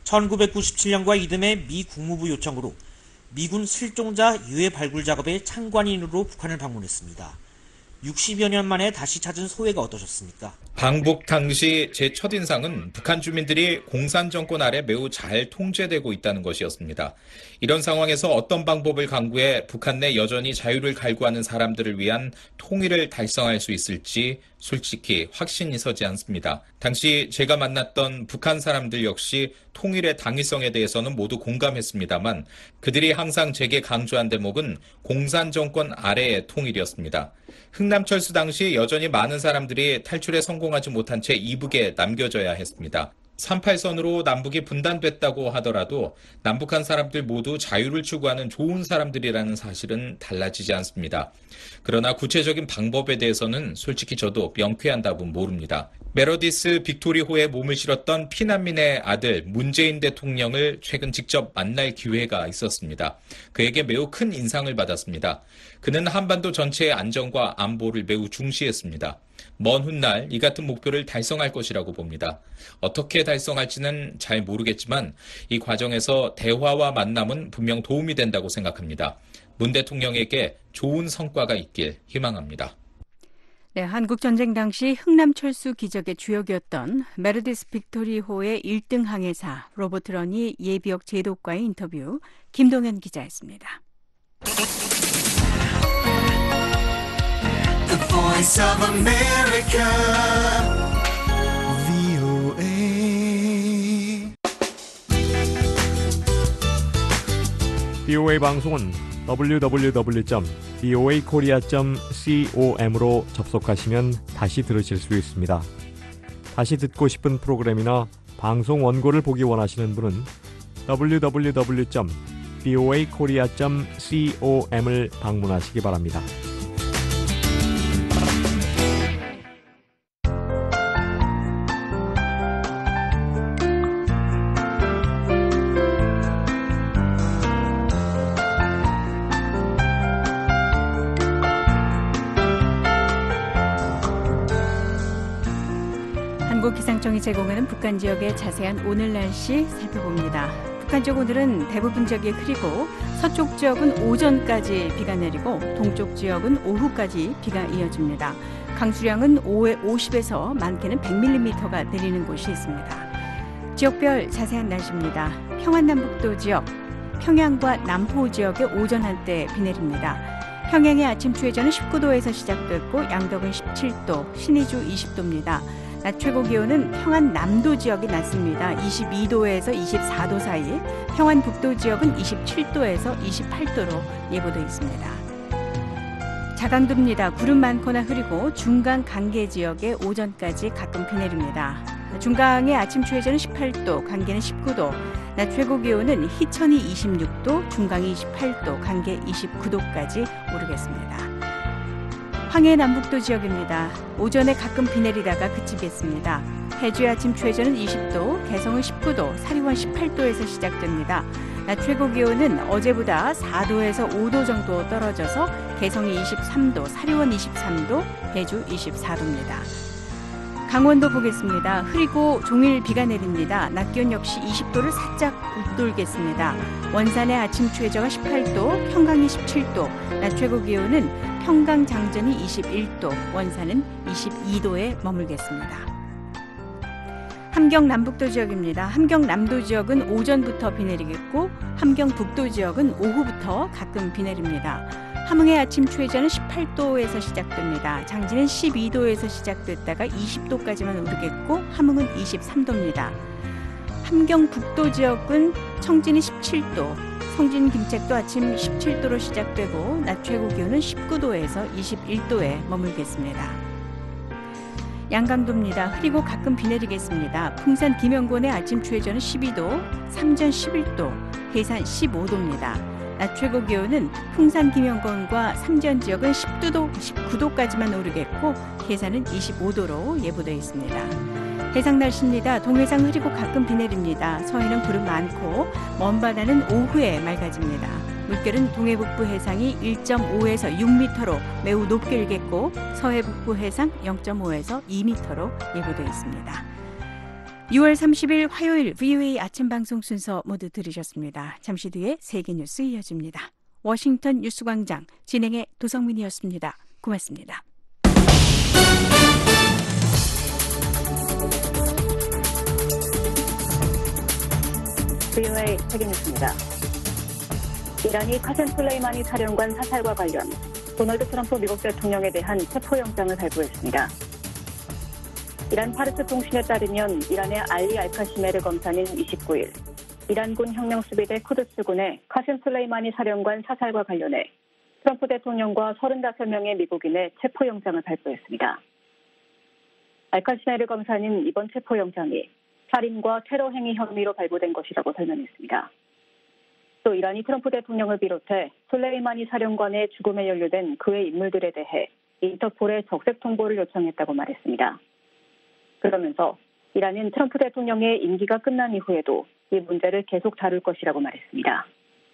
1997년과 이듬해 미 국무부 요청으로 미군 실종자 유해 발굴 작업의 참관인으로 북한을 방문했습니다. 60여 년 만에 다시 찾은 소회가 어떠셨습니까? 방북 당시 제 첫인상은 북한 주민들이 공산 정권 아래 매우 잘 통제되고 있다는 것이었습니다. 이런 상황에서 어떤 방법을 강구해 북한 내 여전히 자유를 갈구하는 사람들을 위한 통일을 달성할 수 있을지 솔직히 확신이 서지 않습니다. 당시 제가 만났던 북한 사람들 역시 통일의 당위성에 대해서는 모두 공감했습니다만 그들이 항상 제게 강조한 대목은 공산 정권 아래의 통일이었습니다. 흥남철수 당시 여전히 많은 사람들이 탈출에 성공하지 못한 채 이북에 남겨져야 했습니다. 38선으로 남북이 분단됐다고 하더라도 남북한 사람들 모두 자유를 추구하는 좋은 사람들이라는 사실은 달라지지 않습니다. 그러나 구체적인 방법에 대해서는 솔직히 저도 명쾌한 답은 모릅니다. 메러디스 빅토리호에 몸을 실었던 피난민의 아들 문재인 대통령을 최근 직접 만날 기회가 있었습니다. 그에게 매우 큰 인상을 받았습니다. 그는 한반도 전체의 안정과 안보를 매우 중시했습니다. 먼 훗날 이 같은 목표를 달성할 것이라고 봅니다. 어떻게 달성할지는 잘 모르겠지만 이 과정에서 대화와 만남은 분명 도움이 된다고 생각합니다. 문 대통령에게 좋은 성과가 있길 희망합니다. 네, 한국전쟁 당시 흥남철수 기적의 주역이었던 메르디스 빅토리호의 1등 항해사 로버트 런이 예비역 제독과의 인터뷰 김동현 기자였습니다. The Voice of America, VOA. VOA 방송은 www.voakorea.com으로 접속하시면 다시 들으실 수 있습니다. 다시 듣고 싶은 프로그램이나 방송 원고를 보기 원하시는 분은 www.voakorea.com을 방문하시기 바랍니다. 한국기상청이 제공하는 북한 지역의 자세한 오늘 날씨 살펴봅니다. 북한 지역 오늘은 대부분 지역이 흐리고 서쪽 지역은 오전까지 비가 내리고 동쪽 지역은 오후까지 비가 이어집니다. 강수량은 50에서 많게는 100mm가 내리는 곳이 있습니다. 지역별 자세한 날씨입니다. 평안남북도 지역, 평양과 남포 지역의 오전 한때 비 내립니다. 평양의 아침 최저는 19도에서 시작됐고 양덕은 17도, 신의주 20도입니다. 낮 최고 기온은 평안 남도 지역이 낮습니다. 22도에서 24도 사이, 평안 북도 지역은 27도에서 28도로 예보되어 있습니다. 자강도입니다. 구름 많거나 흐리고 중강 강계 지역에 오전까지 가끔 비 내립니다. 중강의 아침 최저는 18도, 강계는 19도, 낮 최고 기온은 희천이 26도, 중강이 28도, 강계 29도까지 오르겠습니다. 황해 남북도 지역입니다. 오전에 가끔 비 내리다가 그치겠습니다. 해주의 아침 최저는 20도, 개성은 19도, 사리원 18도에서 시작됩니다. 낮 최고 기온은 어제보다 4도에서 5도 정도 떨어져서 개성이 23도, 사리원 23도, 해주 24도입니다. 강원도 보겠습니다. 흐리고 종일 비가 내립니다. 낮 기온 역시 20도를 살짝 웃돌겠습니다. 원산의 아침 최저가 18도, 평강이 17도, 낮 최고 기온은 평강 장전이 21도, 원산은 22도에 머물겠습니다. 함경 남북도 지역입니다. 함경 남도 지역은 오전부터 비 내리겠고 함경 북도 지역은 오후부터 가끔 비 내립니다. 함흥의 아침 최저는 18도에서 시작됩니다. 장진은 12도에서 시작됐다가 20도까지만 오르겠고 함흥은 23도입니다. 함경 북도 지역은 청진이 17도, 성진 김책도 아침 17도로 시작되고 낮 최고 기온은 19도에서 21도에 머물겠습니다. 양강도입니다. 흐리고 가끔 비 내리겠습니다. 풍산 김영권의 아침 최저는 12도, 삼전 11도, 해산 15도입니다. 낮 최고 기온은 풍산 김영권과 삼전 지역은 10도, 19도까지만 오르겠고 해산은 25도로 예보되어 있습니다. 해상 날씨입니다. 동해상 흐리고 가끔 비 내립니다. 서해는 구름 많고 먼 바다는 오후에 맑아집니다. 물결은 동해 북부 해상이 1.5에서 6m로 매우 높게 일겠고 서해 북부 해상 0.5에서 2m로 예보되어 있습니다. 6월 30일 화요일 VOA 아침 방송 순서 모두 들으셨습니다. 잠시 뒤에 세계 뉴스 이어집니다. 워싱턴 뉴스광장 진행의 도성민이었습니다. 고맙습니다. VOA 세계 뉴스입니다. 이란이 카셈 술레이마니 사령관 사살과 관련 도널드 트럼프 미국 대통령에 대한 체포영장을 발부했습니다. 이란 파르스 통신에 따르면 이란의 알리 알카시메르 검사는 29일 이란군 혁명수비대 쿠드스군의 카셈 술레이마니 사령관 사살과 관련해 트럼프 대통령과 35명의 미국인의 체포영장을 발부했습니다. 알카시메르 검사는 이번 체포영장이 살인과 테러 행위 혐의로 발부된 것이라고 설명했습니다. 또 이란이 트럼프 대통령을 비롯해 술레이마니 사령관의 죽음에 연루된 그의 인물들에 대해 인터폴에 적색 통보를 요청했다고 말했습니다. 그러면서 이란은 트럼프 대통령의 임기가 끝난 이후에도 이 문제를 계속 다룰 것이라고 말했습니다.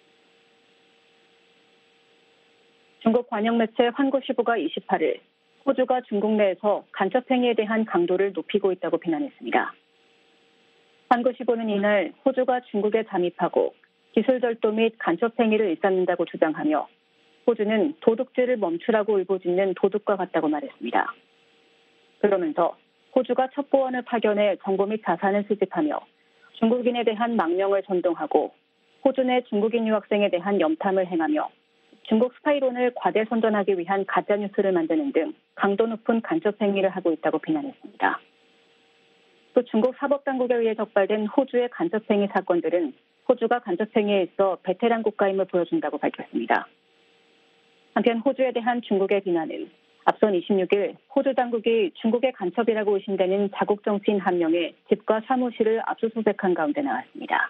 중국 관영 매체 환구시보가 28일 호주가 중국 내에서 간첩행위에 대한 강도를 높이고 있다고 비난했습니다. 환구시보는 이날 호주가 중국에 잠입하고 기술 절도 및 간첩행위를 일삼는다고 주장하며 호주는 도둑질을 멈추라고 울부짖는 도둑과 같다고 말했습니다. 그러면서 호주가 첩보원을 파견해 정보 및 자산을 수집하며 중국인에 대한 망명을 전동하고 호주 내 중국인 유학생에 대한 염탐을 행하며 중국 스파이론을 과대 선전하기 위한 가짜뉴스를 만드는 등 강도 높은 간첩 행위를 하고 있다고 비난했습니다. 또 중국 사법당국에 의해 적발된 호주의 간첩 행위 사건들은 호주가 간첩 행위에 있어 베테랑 국가임을 보여준다고 밝혔습니다. 한편 호주에 대한 중국의 비난은 앞선 26일 호주 당국이 중국의 간첩이라고 의심되는 자국 정치인 한 명의 집과 사무실을 압수수색한 가운데 나왔습니다.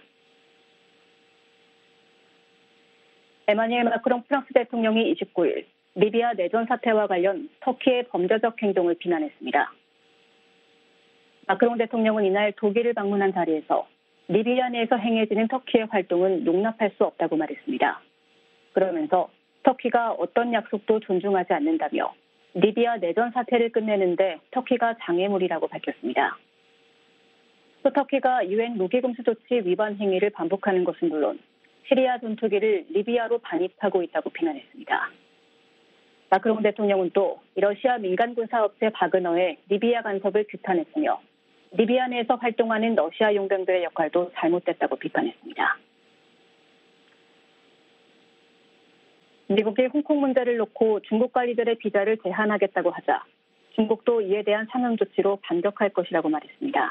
에마뉘엘 마크롱 프랑스 대통령이 29일 리비아 내전 사태와 관련 터키의 범죄적 행동을 비난했습니다. 마크롱 대통령은 이날 독일을 방문한 자리에서 리비아 내에서 행해지는 터키의 활동은 용납할 수 없다고 말했습니다. 그러면서 터키가 어떤 약속도 존중하지 않는다며 리비아 내전 사태를 끝내는데 터키가 장애물이라고 밝혔습니다. 또 터키가 유엔 무기금수 조치 위반 행위를 반복하는 것은 물론 시리아 전투기를 리비아로 반입하고 있다고 비난했습니다. 마크롱 대통령은 또 러시아 민간군사업체 바그너의 리비아 간섭을 규탄했으며 리비아 내에서 활동하는 러시아 용병들의 역할도 잘못됐다고 비판했습니다. 미국이 홍콩 문제를 놓고 중국 관리들의 비자를 제한하겠다고 하자 중국도 이에 대한 상응 조치로 반격할 것이라고 말했습니다.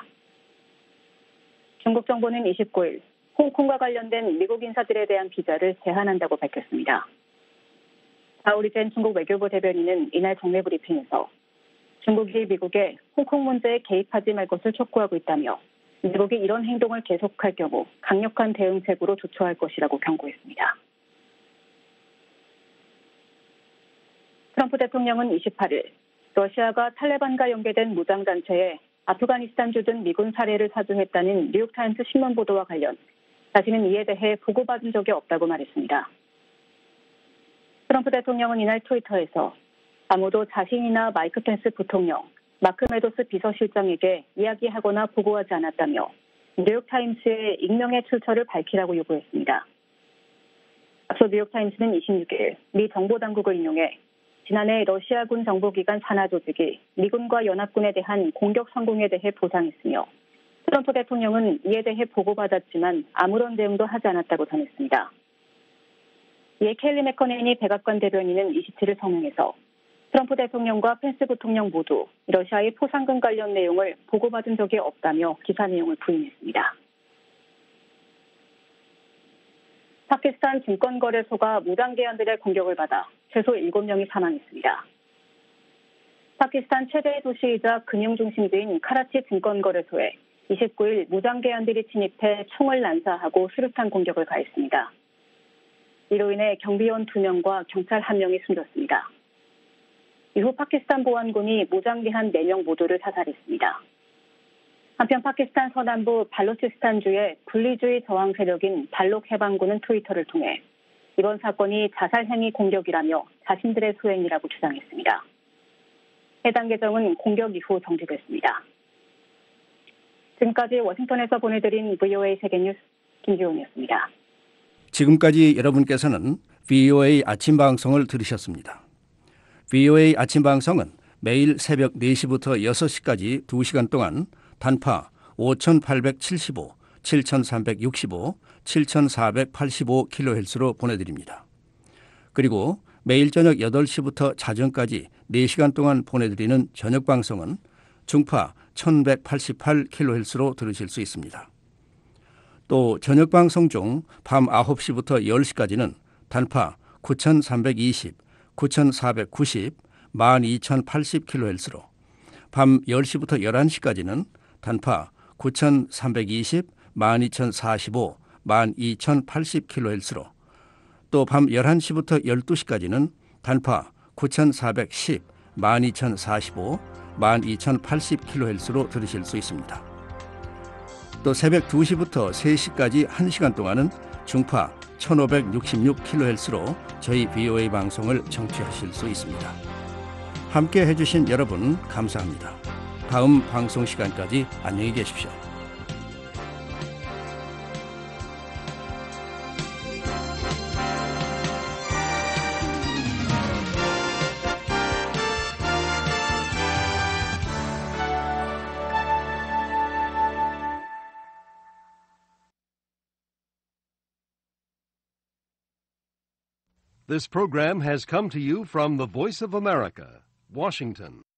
중국 정부는 29일 홍콩과 관련된 미국 인사들에 대한 비자를 제한한다고 밝혔습니다. 바오리젠 중국 외교부 대변인은 이날 정례 브리핑에서 중국이 미국에 홍콩 문제에 개입하지 말 것을 촉구하고 있다며 미국이 이런 행동을 계속할 경우 강력한 대응책으로 조처할 것이라고 경고했습니다. 트럼프 대통령은 28일 러시아가 탈레반과 연계된 무장단체에 아프가니스탄 주둔 미군 사례를 사주했다는 뉴욕타임스 신문 보도와 관련 자신은 이에 대해 보고받은 적이 없다고 말했습니다. 트럼프 대통령은 이날 트위터에서 아무도 자신이나 마이크 펜스 부통령, 마크 메도스 비서실장에게 이야기하거나 보고하지 않았다며 뉴욕타임스의 익명의 출처를 밝히라고 요구했습니다. 앞서 뉴욕타임스는 26일 미 정보당국을 인용해 지난해 러시아군 정보기관 산하 조직이 미군과 연합군에 대한 공격 성공에 대해 보상했으며 트럼프 대통령은 이에 대해 보고받았지만 아무런 대응도 하지 않았다고 전했습니다. 이에 켈리 맥커네니 백악관 대변인은 27일 성명에서 트럼프 대통령과 펜스 부통령 모두 러시아의 포상금 관련 내용을 보고받은 적이 없다며 기사 내용을 부인했습니다. 파키스탄 증권거래소가 무장계한들의 공격을 받아 최소 7명이 사망했습니다. 파키스탄 최대 도시이자 금융중심지인 카라치 증권거래소에 29일 무장계한들이 침입해 총을 난사하고 수류탄 공격을 가했습니다. 이로 인해 경비원 2명과 경찰 1명이 숨졌습니다. 이후 파키스탄 보안군이 무장계한 4명 모두를 사살했습니다. 한편 파키스탄 서남부 발로치스탄주의 분리주의 저항 세력인 발록 해방군은 트위터를 통해 이번 사건이 자살행위 공격이라며 자신들의 소행이라고 주장했습니다. 해당 계정은 공격 이후 정지됐습니다. 지금까지 워싱턴에서 보내드린 VOA 세계뉴스 김지원이었습니다. 지금까지 여러분께서는 VOA 아침 방송을 들으셨습니다. VOA 아침 방송은 매일 새벽 4시부터 6시까지 2시간 동안 단파 5875, 7365, 7485kHz로 보내드립니다. 그리고 매일 저녁 8시부터 자정까지 4시간 동안 보내드리는 저녁 방송은 중파 1188kHz로 들으실 수 있습니다. 또 저녁 방송 중 밤 9시부터 10시까지는 단파 9320, 9490, 12080kHz로 밤 10시부터 11시까지는 단파 9320, 12045, 12080kHz로 또 밤 11시부터 12시까지는 단파 9410, 12045, 12080kHz로 들으실 수 있습니다. 또 새벽 2시부터 3시까지 1시간 동안은 중파 1566kHz로 저희 VOA 방송을 청취하실 수 있습니다. 함께 해주신 여러분 감사합니다. 다음 방송 시간까지 안녕히 계십시오. This program has come to you from the Voice of America, Washington.